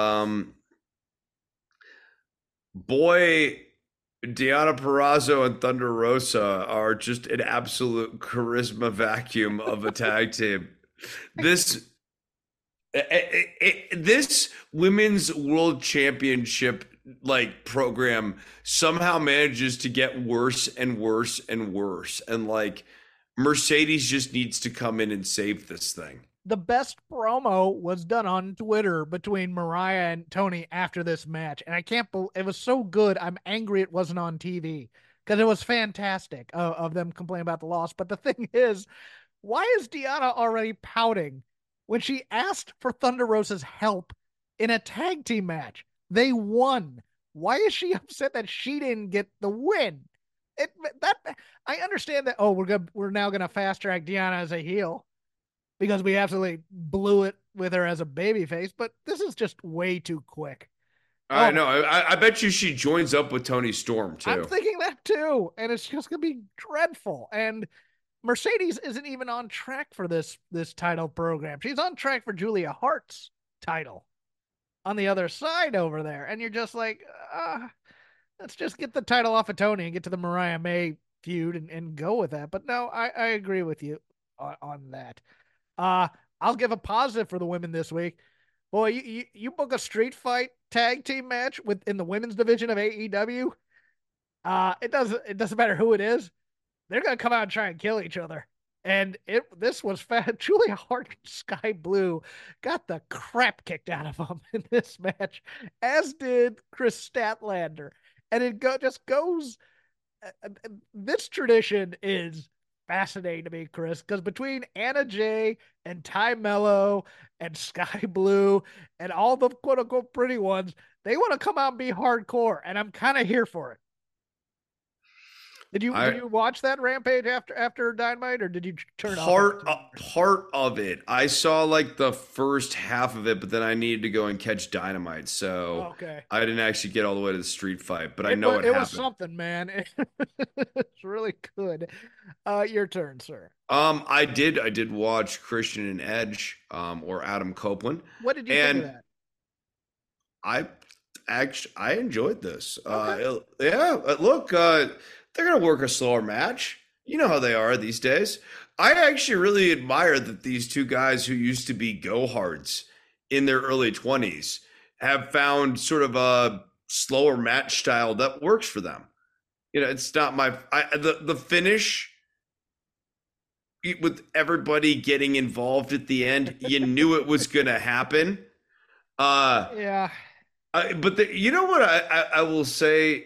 Speaker 6: Boy, Deonna Purrazzo and Thunder Rosa are just an absolute charisma vacuum of a tag team. This women's world championship program somehow manages to get worse and worse and worse, and Mercedes just needs to come in and save this thing.
Speaker 5: The best promo was done on Twitter between Mariah and Tony after this match, and I can't believe it was so good. I'm angry it wasn't on TV because it was fantastic of them complaining about the loss. But the thing is, why is Deonna already pouting when she asked for Thunder Rosa's help in a tag team match? They won. Why is she upset that she didn't get the win? I understand that. Oh, we're now gonna fast track Deonna as a heel because we absolutely blew it with her as a babyface. But this is just way too quick.
Speaker 6: I know. I bet you she joins up with Toni Storm too.
Speaker 5: I'm thinking that too, and it's just gonna be dreadful. And Mercedes isn't even on track for this title program. She's on track for Julia Hart's title on the other side over there. And you're just like, let's just get the title off of Tony and get to the Mariah May feud and go with that. But no, I agree with you on that. I'll give a positive for the women this week. Boy, you book a street fight tag team match in the women's division of AEW. It doesn't matter who it is. They're going to come out and try and kill each other. And this was fat. Julia Hart and Sky Blue got the crap kicked out of them in this match, as did Chris Statlander. And it just goes. This tradition is fascinating to me, Chris, because between Anna Jay and Ty Mello and Sky Blue and all the quote unquote pretty ones, they want to come out and be hardcore. And I'm kind of here for it. Did you watch that Rampage after Dynamite, or did you turn off?
Speaker 6: Part of it. I saw the first half of it, but then I needed to go and catch Dynamite, so I didn't actually get all the way to the street fight. But I know what happened. It
Speaker 5: was something, man. It's really good. Your turn, sir.
Speaker 6: I did watch Christian and Edge, or Adam Copeland.
Speaker 5: What did you think of that?
Speaker 6: I enjoyed this.
Speaker 5: Okay.
Speaker 6: Look. They're going to work a slower match. You know how they are these days. I actually really admire that these two guys who used to be go-hards in their early 20s have found sort of a slower match style that works for them. It's not the finish with everybody getting involved at the end. You knew it was going to happen.
Speaker 5: Yeah.
Speaker 6: But you know what I will say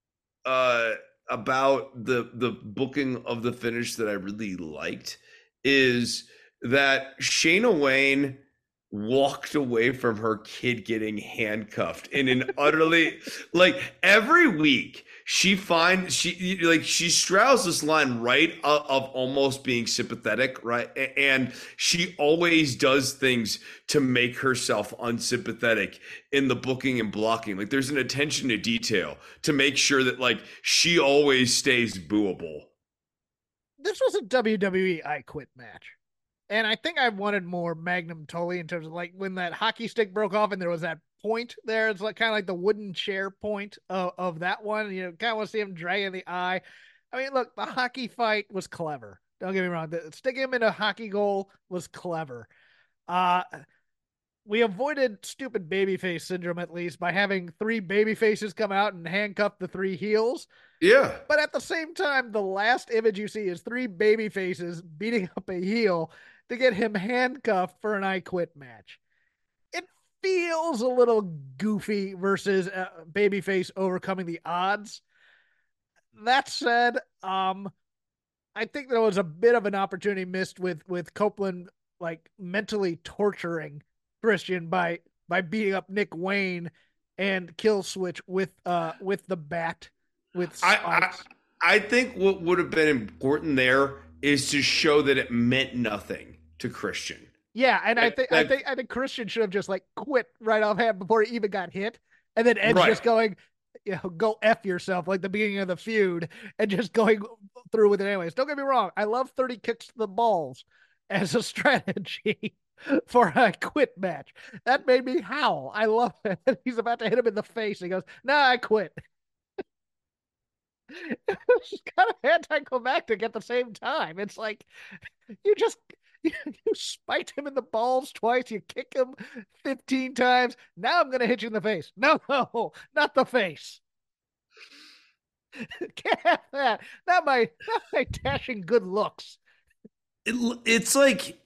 Speaker 6: about the booking of the finish that I really liked is that Shayna Wayne walked away from her kid getting handcuffed in an utterly every week she straddles this line right of almost being sympathetic, right? And she always does things to make herself unsympathetic in the booking and blocking. There's an attention to detail to make sure that she always stays booable.
Speaker 5: This was a WWE I Quit match. And I think I wanted more Magnum Tully in terms of when that hockey stick broke off and there was that point there. It's kind of like the wooden chair point of that one. Kind of want to see him dragging the eye. I mean, look, the hockey fight was clever. Don't get me wrong. Sticking him in a hockey goal was clever. We avoided stupid babyface syndrome, at least, by having 3 babyfaces come out and handcuff the 3 heels.
Speaker 6: Yeah.
Speaker 5: But at the same time, the last image you see is 3 babyfaces beating up a heel to get him handcuffed for an I Quit match. It feels a little goofy versus babyface overcoming the odds. That said, I think there was a bit of an opportunity missed with Copeland like mentally torturing Christian by beating up Nick Wayne and Kill Switch with the bat with spikes.
Speaker 6: I think what would have been important there is to show that it meant nothing to Christian.
Speaker 5: Yeah, and I think Christian should have just like quit right offhand before he even got hit, and then Edge just going, go F yourself like the beginning of the feud and just going through with it anyways. Don't get me wrong, I love 30 kicks to the balls as a strategy for a quit match. That made me howl. I love it. He's about to hit him in the face. He goes, "Nah, I quit." It's kind of anticlimactic at the same time. It's like you spiked him in the balls twice. You kick him 15 times. Now I'm going to hit you in the face. No, not the face. Can't have that. Not my dashing good looks.
Speaker 6: It's like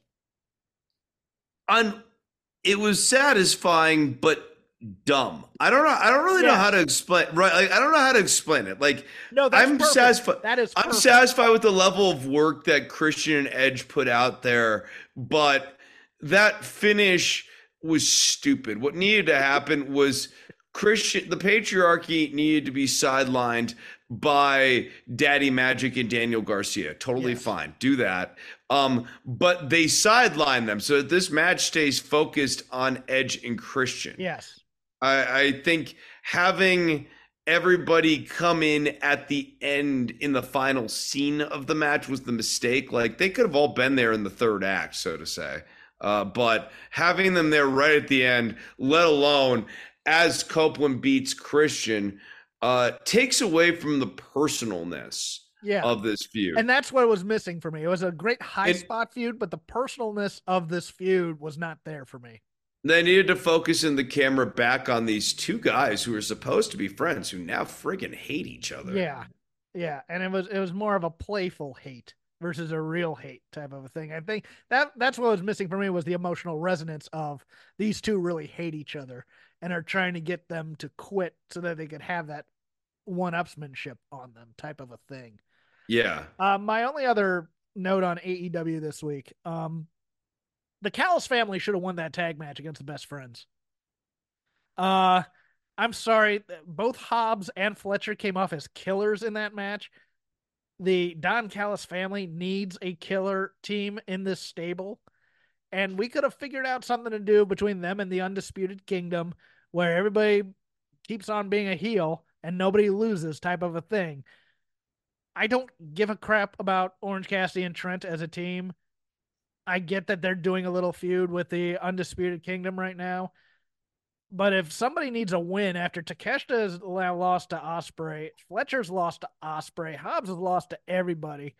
Speaker 6: it was satisfying, but dumb. I don't really know how to explain. Right? Like I don't know how to explain it. Like
Speaker 5: no, that's
Speaker 6: I'm
Speaker 5: perfect.
Speaker 6: satisfied.
Speaker 5: That is.
Speaker 6: I'm satisfied with the level of work that Christian and Edge put out there, but that finish was stupid. What needed to happen was the patriarchy needed to be sidelined by Daddy Magic and Daniel Garcia. Totally fine. Do that. But they sideline them so that this match stays focused on Edge and Christian.
Speaker 5: Yes.
Speaker 6: I think having everybody come in at the end in the final scene of the match was the mistake. Like they could have all been there in the third act, so to say. But having them there right at the end, let alone as Copeland beats Christian, takes away from the personalness of this feud.
Speaker 5: And that's what was missing for me. It was a great high spot feud, but the personalness of this feud was not there for me.
Speaker 6: They needed to focus in the camera back on these 2 guys who are supposed to be friends who now friggin' hate each other.
Speaker 5: Yeah. Yeah. And it was more of a playful hate versus a real hate type of a thing. I think that's what was missing for me was the emotional resonance of these 2 really hate each other and are trying to get them to quit so that they could have that one-upsmanship on them type of a thing.
Speaker 6: Yeah.
Speaker 5: My only other note on AEW this week, the Callis family should have won that tag match against the Best Friends. I'm sorry, both Hobbs and Fletcher came off as killers in that match. The Don Callis family needs a killer team in this stable. And we could have figured out something to do between them and the Undisputed Kingdom where everybody keeps on being a heel and nobody loses type of a thing. I don't give a crap about Orange Cassidy and Trent as a team. I get that they're doing a little feud with the Undisputed Kingdom right now. But if somebody needs a win after Takeshita has lost to Ospreay, Fletcher's lost to Ospreay, Hobbs has lost to everybody.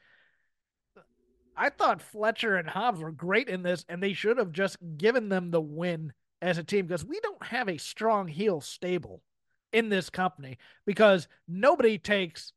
Speaker 5: I thought Fletcher and Hobbs were great in this, and they should have just given them the win as a team because we don't have a strong heel stable in this company because nobody takes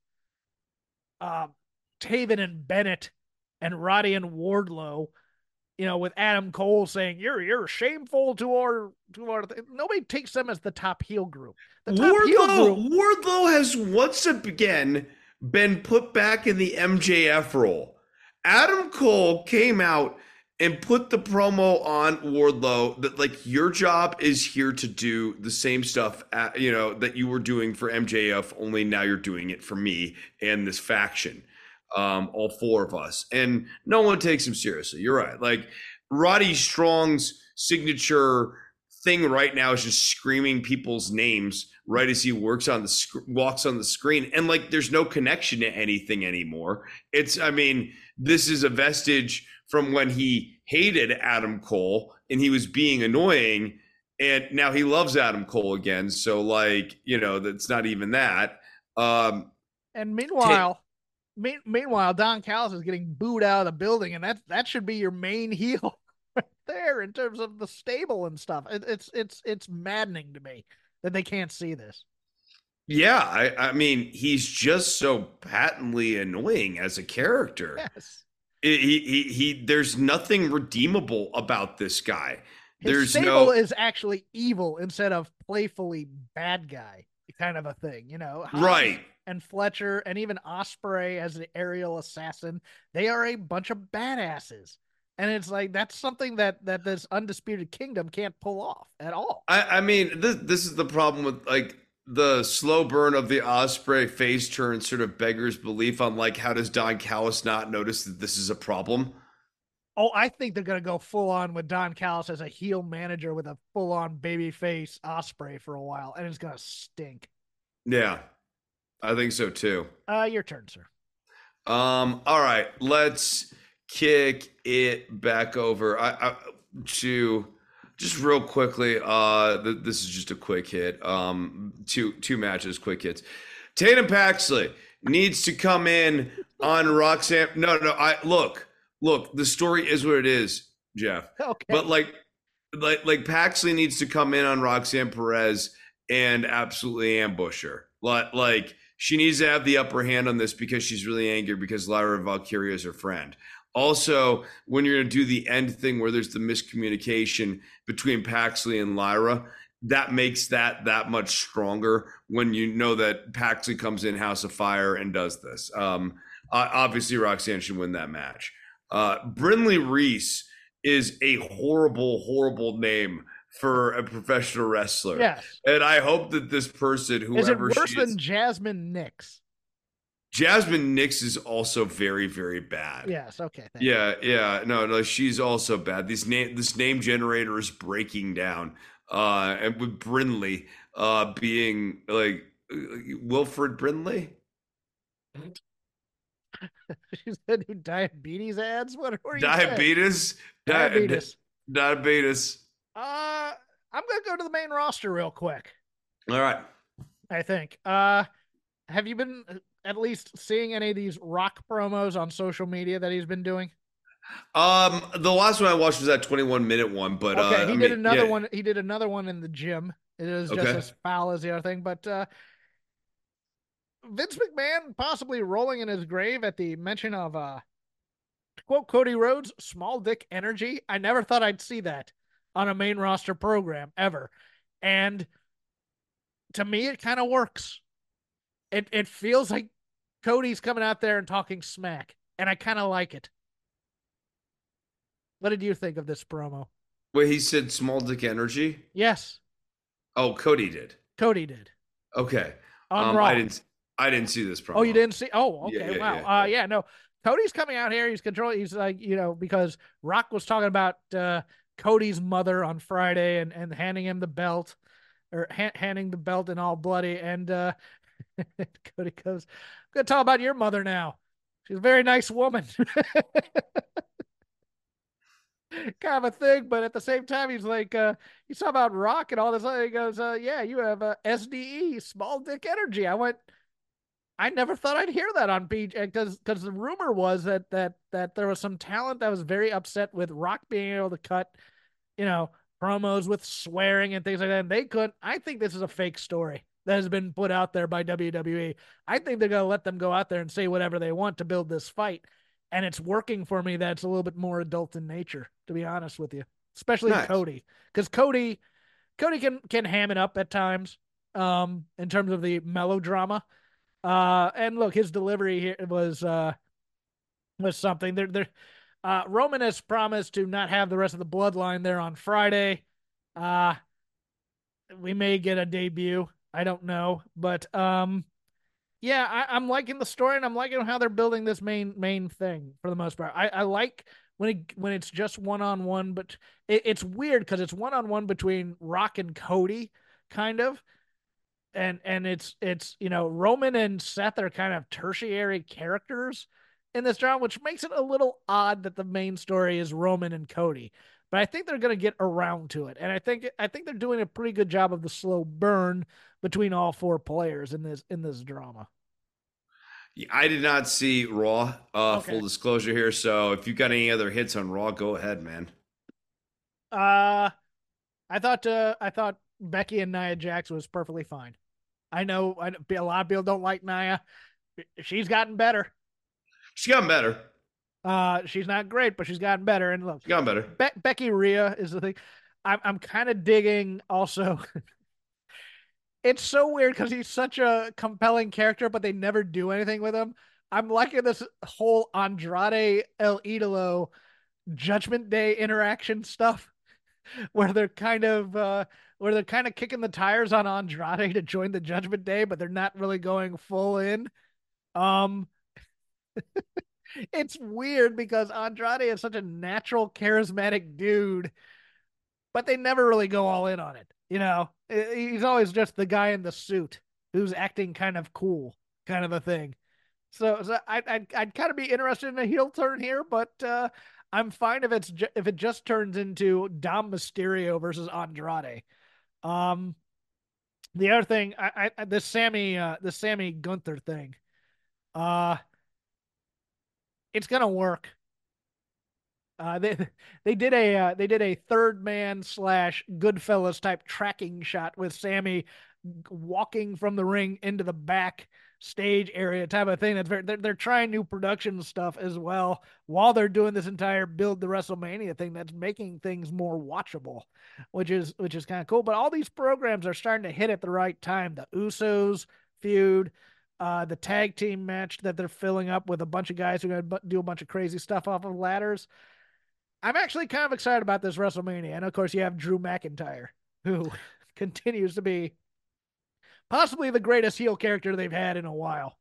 Speaker 5: Taven and Bennett and Roddy and Wardlow, with Adam Cole saying you're shameful to our nobody takes them as the top heel group. The top
Speaker 6: Wardlow has once again been put back in the MJF role. Adam Cole came out and put the promo on Wardlow that like your job is here to do the same stuff that you were doing for MJF, only now you're doing it for me and this faction, all 4 of us, and no one takes him seriously. You're right. Like Roddy Strong's signature thing right now is just screaming people's names right as he walks on the screen, and like there's no connection to anything anymore. This is a vestige from when he hated Adam Cole and he was being annoying, and now he loves Adam Cole again. So that's not even that.
Speaker 5: And meanwhile, Meanwhile, Don Callis is getting booed out of the building, and that should be your main heel right there in terms of the stable and stuff. It's maddening to me that they can't see this.
Speaker 6: Yeah, I mean, he's just so patently annoying as a character.
Speaker 5: Yes.
Speaker 6: There's nothing redeemable about this guy.
Speaker 5: His stable is actually evil instead of playfully bad guy kind of a thing, you know?
Speaker 6: Right.
Speaker 5: And Fletcher and even Osprey as the aerial assassin, they are a bunch of badasses. And it's like, that's something that this Undisputed Kingdom can't pull off at all.
Speaker 6: I mean, this is the problem with like the slow burn of the Osprey face turn sort of beggars belief on like, how does Don Callis not notice that this is a problem?
Speaker 5: Oh, I think they're going to go full on with Don Callis as a heel manager with a full on baby face Osprey for a while, and it's going to stink.
Speaker 6: Yeah, I think so too.
Speaker 5: Your turn, sir.
Speaker 6: All right, let's kick it back over to just real quickly. This is just a quick hit. Two matches, quick hits. Tatum Paxley needs to come in on Roxanne. No, look. The story is what it is, Jeff.
Speaker 5: Okay.
Speaker 6: But like Paxley needs to come in on Roxanne Perez and absolutely ambush her. Like she needs to have the upper hand on this because she's really angry because Lyra Valkyria is her friend. Also, when you're going to do the end thing where there's the miscommunication between Paxley and Lyra, that makes that much stronger when you know that Paxley comes in House of Fire and does this. Obviously, Roxanne should win that match. Brindley Reese is a horrible name for a professional wrestler.
Speaker 5: Yes.
Speaker 6: And I hope that this person, whoever
Speaker 5: is it worse than Jasmine Nix?
Speaker 6: Jasmine Nix is also very, very bad.
Speaker 5: Yes. Okay.
Speaker 6: Yeah. No, she's also bad. This name generator is breaking down. And with Brindley being like Wilfred Brindley.
Speaker 5: She's the new diabetes ads. What are you
Speaker 6: diabetes?
Speaker 5: Diabetes.
Speaker 6: Diabetes.
Speaker 5: I'm gonna go to the main roster real quick.
Speaker 6: All right.
Speaker 5: I think. Have you been at least seeing any of these Rock promos on social media that he's been doing?
Speaker 6: The last one I watched was that 21-minute one, but
Speaker 5: okay, he did another one. He did another one in the gym. It is just as foul as the other thing, but Vince McMahon possibly rolling in his grave at the mention of to quote Cody Rhodes, small dick energy. I never thought I'd see that on a main roster program ever. And to me, it kind of works. It feels like Cody's coming out there and talking smack, and I kind of like it. What did you think of this promo?
Speaker 6: Wait, he said small dick energy?
Speaker 5: Yes.
Speaker 6: Oh, Cody did.
Speaker 5: Cody did.
Speaker 6: Okay.
Speaker 5: On Raw.
Speaker 6: I didn't see this promo.
Speaker 5: Oh, you didn't see? Oh, okay.
Speaker 6: Yeah,
Speaker 5: wow. No. Cody's coming out here. He's controlling. He's like, because Rock was talking about Cody's mother on Friday and handing him the belt, or handing the belt and all bloody. And Cody goes, I'm going to talk about your mother now. She's a very nice woman. Kind of a thing, but at the same time, he's like, he's talking about Rock and all this other. He goes, yeah, you have SDE, small dick energy. I never thought I'd hear that on BJ because the rumor was that there was some talent that was very upset with Rock being able to cut, promos with swearing and things like that. And they couldn't. I think this is a fake story that has been put out there by WWE. I think they're going to let them go out there and say whatever they want to build this fight. And it's working for me that it's a little bit more adult in nature, to be honest with you, especially nice. Cody. Because Cody can ham it up at times in terms of the melodrama. And look, his delivery here was something. Roman has promised to not have the rest of the bloodline there on Friday. We may get a debut. I don't know, but yeah, I'm liking the story and I'm liking how they're building this main thing for the most part. I like when it's just one-on-one, but it's weird because it's one-on-one between Rock and Cody, kind of. And it's Roman and Seth are kind of tertiary characters in this drama, which makes it a little odd that the main story is Roman and Cody. But I think they're going to get around to it, and I think they're doing a pretty good job of the slow burn between all four players in this drama.
Speaker 6: I did not see Raw,
Speaker 5: Okay.
Speaker 6: full disclosure here. So if you got any other hits on Raw, go ahead, man.
Speaker 5: I thought Becky and Nia Jax was perfectly fine. I know a lot of people don't like Nia. She's gotten better.
Speaker 6: She got better.
Speaker 5: She's not great, but she's gotten better. And look,
Speaker 6: She got better.
Speaker 5: Becky Rhea is the thing. I'm kind of digging also. It's so weird because he's such a compelling character, but they never do anything with him. I'm liking this whole Andrade El Idolo Judgment Day interaction stuff where they're kind of kicking the tires on Andrade to join the Judgment Day, but they're not really going full in. Um, it's weird because Andrade is such a natural, charismatic dude, but they never really go all in on it. He's always just the guy in the suit who's acting kind of cool, kind of a thing. So I'd kind of be interested in a heel turn here, but I'm fine if it just turns into Dom Mysterio versus Andrade. Um, the other thing, the Sammy Gunther thing, uh, it's gonna work. They did a third man slash Goodfellas type tracking shot with Sammy walking from the ring into the back stage area type of thing. They're trying new production stuff as well while they're doing this entire build the WrestleMania thing that's making things more watchable, which is kind of cool. But all these programs are starting to hit at the right time. The Usos feud. The tag team match that they're filling up with a bunch of guys who are going to do a bunch of crazy stuff off of ladders. I'm actually kind of excited about this WrestleMania. And of course, you have Drew McIntyre, who continues to be possibly the greatest heel character they've had in a while.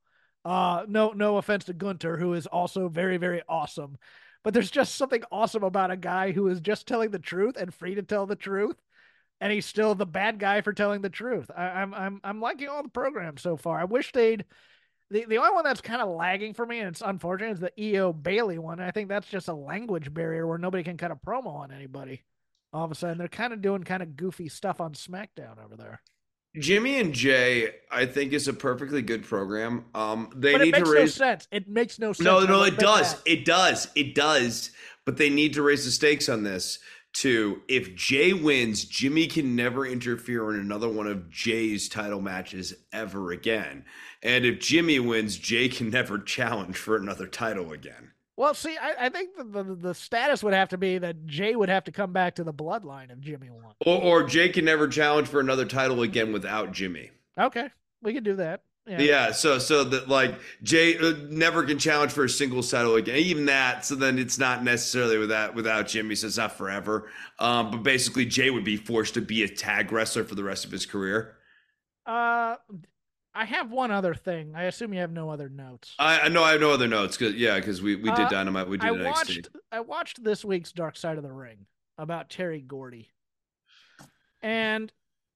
Speaker 5: No offense to Gunter, who is also very, very awesome. But there's just something awesome about a guy who is just telling the truth and free to tell the truth. And he's still the bad guy for telling the truth. I'm liking all the programs so far. I wish they'd the only one that's kind of lagging for me, and it's unfortunate, is the EO Bailey one. I think that's just a language barrier where nobody can cut a promo on anybody. All of a sudden, they're kind of doing kind of goofy stuff on SmackDown over there.
Speaker 6: Jimmy and Jay, I think, is a perfectly good program. They
Speaker 5: but
Speaker 6: need to raise.
Speaker 5: No sense. It makes no sense.
Speaker 6: No, it does. It does. But they need to raise the stakes on this. Too, if Jay wins, Jimmy can never interfere in another one of Jay's title matches ever again. And if Jimmy wins, Jay can never challenge for another title again.
Speaker 5: Well, see, I think the status would have to be that Jay would have to come back to the bloodline if Jimmy won.
Speaker 6: Or Jay can never challenge for another title again without Jimmy.
Speaker 5: Okay, we can do that.
Speaker 6: Yeah, so that like Jay never can challenge for a single title again, even that. So then it's not necessarily without Jimmy, so it's not forever. But basically, Jay would be forced to be a tag wrestler for the rest of his career.
Speaker 5: I have one other thing. I assume you have no other notes.
Speaker 6: I know I have no other notes because we did Dynamite, we did NXT.
Speaker 5: I watched this week's Dark Side of the Ring about Terry Gordy, and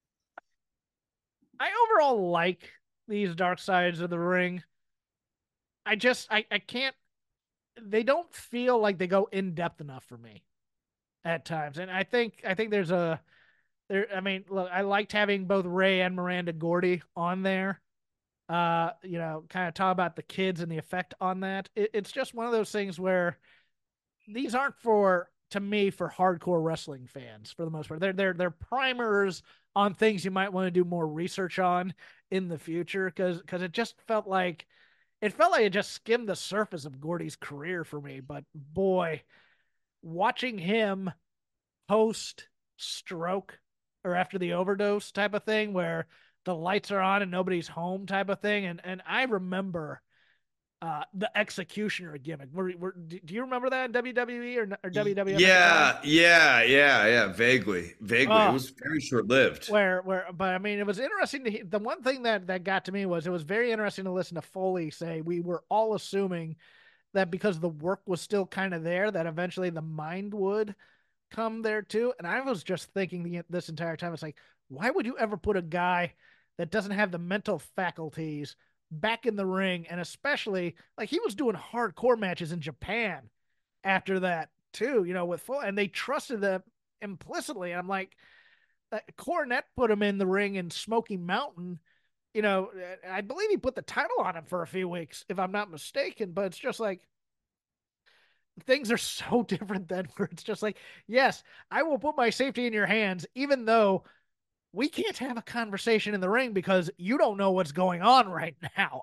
Speaker 5: I overall like these Dark Sides of the Ring. I can't. They don't feel like they go in depth enough for me at times, and I think there's a there. I mean, look, I liked having both Ray and Miranda Gordy on there. Kind of talk about the kids and the effect on that. It's just one of those things where these aren't for hardcore wrestling fans for the most part. They're primers on things you might want to do more research on in the future because it just felt like it just skimmed the surface of Gordy's career for me. But boy, watching him post stroke or after the overdose type of thing where the lights are on and nobody's home type of thing. And I remember the Executioner gimmick. Do you remember that in WWE or WWF?
Speaker 6: Yeah. Vaguely. It was very short lived.
Speaker 5: But I mean, it was interesting to the one thing that got to me was it was very interesting to listen to Foley say we were all assuming that because the work was still kind of there, that eventually the mind would come there too. And I was just thinking this entire time, it's like, why would you ever put a guy that doesn't have the mental faculties back in the ring? And especially like he was doing hardcore matches in Japan after that too, with full, and they trusted them implicitly. And I'm like, Cornette put him in the ring in Smoky Mountain you know, I believe he put the title on him for a few weeks, if I'm not mistaken, but it's just like, things are so different then, where it's just like, yes, I will put my safety in your hands, even though we can't have a conversation in the ring because you don't know what's going on right now.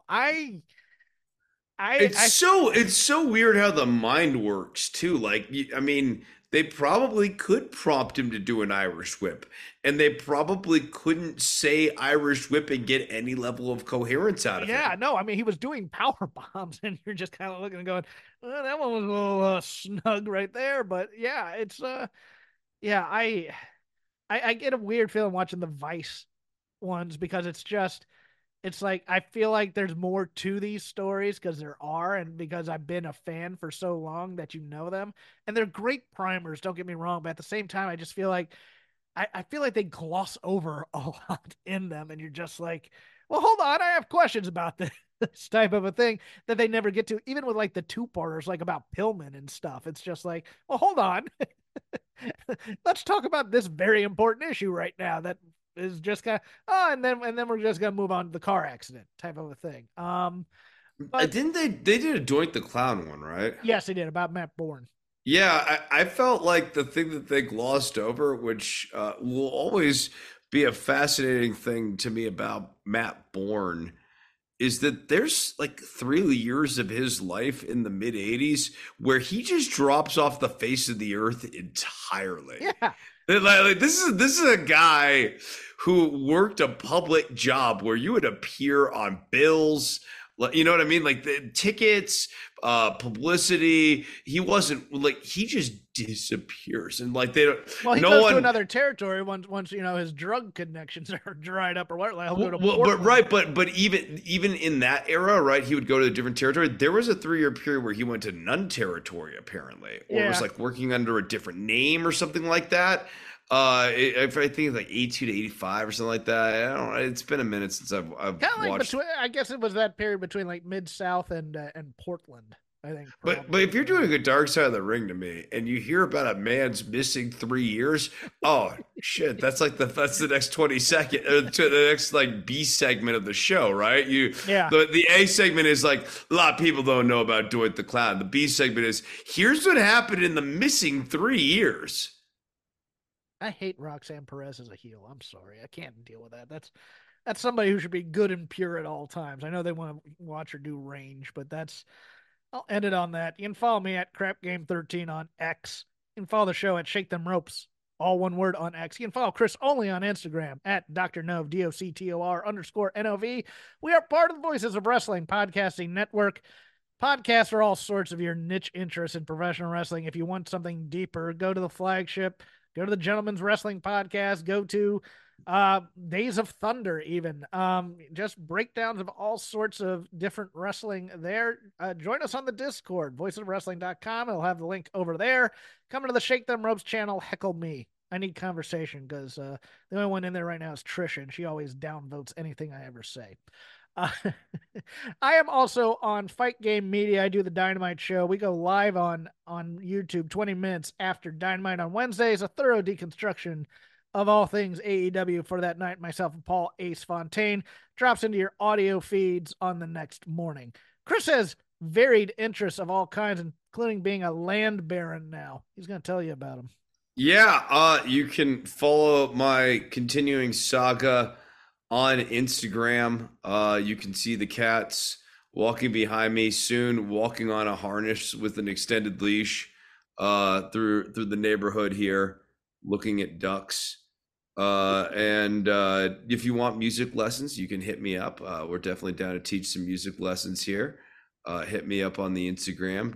Speaker 6: It's so weird how the mind works too. Like, I mean, they probably could prompt him to do an Irish whip, and they probably couldn't say Irish whip and get any level of coherence out of him.
Speaker 5: Yeah, no, I mean, he was doing power bombs, and you're just kind of looking and going, that one was a little snug right there. But yeah, it's yeah, I get a weird feeling watching the Vice ones, because it's like, I feel like there's more to these stories, because there are, and because I've been a fan for so long that you know them, and they're great primers, don't get me wrong, but at the same time, I just feel like I feel like they gloss over a lot in them, and you're just like, well, hold on, I have questions about this type of a thing that they never get to, even with like the two-parters, like about Pillman and stuff. It's just like, well, hold on. Let's talk about this very important issue right now that is just kind of, and then we're just gonna move on to the car accident type of a thing. But
Speaker 6: Didn't they did a Doink the Clown one, right?
Speaker 5: yes, they did, about Matt Bourne.
Speaker 6: Yeah, I felt like the thing that they glossed over, which will always be a fascinating thing to me about Matt Bourne, is that there's like 3 years of his life in the mid 80s where he just drops off the face of the earth entirely.
Speaker 5: Yeah.
Speaker 6: Like, this is a guy who worked a public job where you would appear on bills, you know what I mean? Like the tickets, publicity. He wasn't like, he just disappears, and like they don't.
Speaker 5: Well, he goes to another territory once you know his drug connections are dried up or what. Like, he'll go to
Speaker 6: but even in that era, right? He would go to a different territory. There was a 3-year period where he went to none territory apparently, or was like working under a different name or something like that. I think it's like 82 to 85 or something like that. I don't know. It's been a minute since I've watched.
Speaker 5: I guess it was that period between like Mid-South and Portland, I think.
Speaker 6: But if you're doing a Dark Side of the Ring to me, and you hear about a man's missing 3 years, oh shit, that's the next 20 seconds to the next like B segment of the show, right? The A segment is like, a lot of people don't know about Doink the Clown. The B segment is, here's what happened in the missing 3 years.
Speaker 5: I hate Roxanne Perez as a heel. I'm sorry, I can't deal with that. That's somebody who should be good and pure at all times. I know they want to watch her do range, but I'll end it on that. You can follow me at CrapGame13 on X. You can follow the show at Shake Them Ropes, all one word, on X. You can follow Chris only on Instagram at Dr. Nove, DOCTOR_NOV. We are part of the Voices of Wrestling Podcasting Network. Podcasts are all sorts of your niche interests in professional wrestling. If you want something deeper, go to the flagship. Go to the Gentleman's Wrestling Podcast. Go to Days of Thunder, even. Just breakdowns of all sorts of different wrestling there. Join us on the Discord, voicesofwrestling.com. I'll have the link over there. Come to the Shake Them Ropes channel. Heckle me. I need conversation, because the only one in there right now is Trisha, and she always downvotes anything I ever say. I am also on Fight Game Media. I do the Dynamite show. We go live on YouTube 20 minutes after Dynamite on Wednesdays, a thorough deconstruction of all things AEW for that night. Myself and Paul Ace Fontaine drops into your audio feeds on the next morning. Chris has varied interests of all kinds, including being a land baron now. He's going to tell you about them.
Speaker 6: Yeah, you can follow my continuing saga on Instagram. You can see the cats walking behind me, soon walking on a harness with an extended leash through the neighborhood here, looking at ducks. And if you want music lessons, you can hit me up. We're definitely down to teach some music lessons here. Hit me up on the Instagram,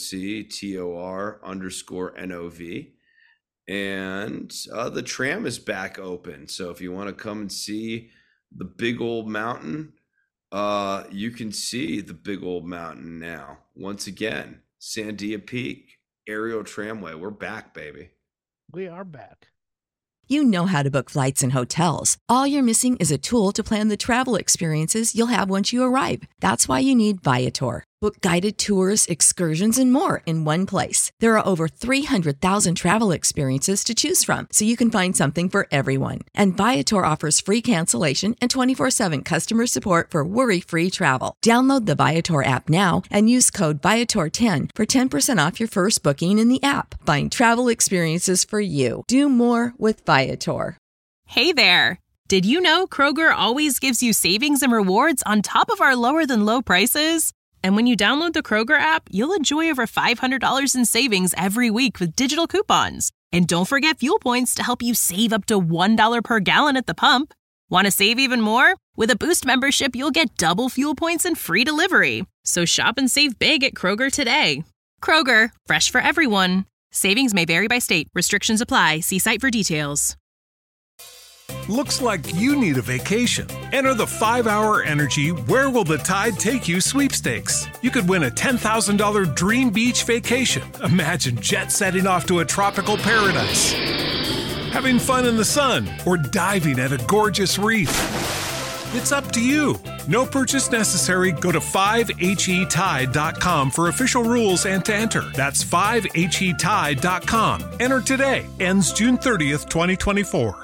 Speaker 6: DOCTOR_NOV. And the tram is back open. So if you want to come and see the big old mountain, you can see the big old mountain now. Once again, Sandia Peak, aerial tramway. We're back, baby.
Speaker 5: We are back.
Speaker 7: You know how to book flights and hotels. All you're missing is a tool to plan the travel experiences you'll have once you arrive. That's why you need Viator. Book guided tours, excursions, and more in one place. There are over 300,000 travel experiences to choose from, so you can find something for everyone. And Viator offers free cancellation and 24/7 customer support for worry-free travel. Download the Viator app now and use code Viator10 for 10% off your first booking in the app. Find travel experiences for you. Do more with Viator.
Speaker 2: Hey there! Did you know Kroger always gives you savings and rewards on top of our lower than low prices? And when you download the Kroger app, you'll enjoy over $500 in savings every week with digital coupons. And don't forget fuel points to help you save up to $1 per gallon at the pump. Want to save even more? With a Boost membership, you'll get double fuel points and free delivery. So shop and save big at Kroger today. Kroger, fresh for everyone. Savings may vary by state. Restrictions apply. See site for details.
Speaker 12: Looks like you need a vacation. Enter the 5-Hour Energy Where Will the Tide Take You sweepstakes. You could win a $10,000 dream beach vacation. Imagine jet setting off to a tropical paradise, having fun in the sun, or diving at a gorgeous reef. It's up to you. No purchase necessary. Go to 5HETide.com for official rules and to enter. That's 5HETide.com. Enter today. Ends June 30th, 2024.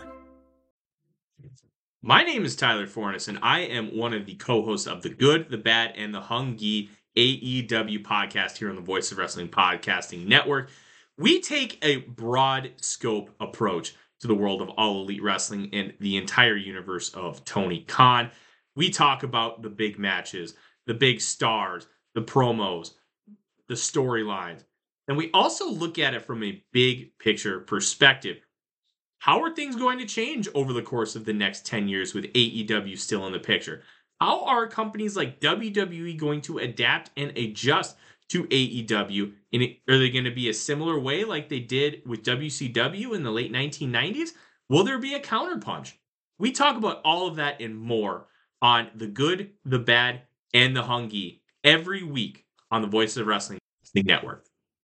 Speaker 13: My name is Tyler Fornes, and I am one of the co-hosts of the Good, the Bad, and the Hungy AEW podcast here on the Voice of Wrestling Podcasting Network. We take a broad scope approach to the world of All Elite Wrestling and the entire universe of Tony Khan. We talk about the big matches, the big stars, the promos, the storylines, and we also look at it from a big picture perspective. How are things going to change over the course of the next 10 years with AEW still in the picture? How are companies like WWE going to adapt and adjust to AEW? Are they going to be a similar way like they did with WCW in the late 1990s? Will there be a counterpunch? We talk about all of that and more on The Good, the Bad, and the Hungy every week on the Voice of Wrestling Network.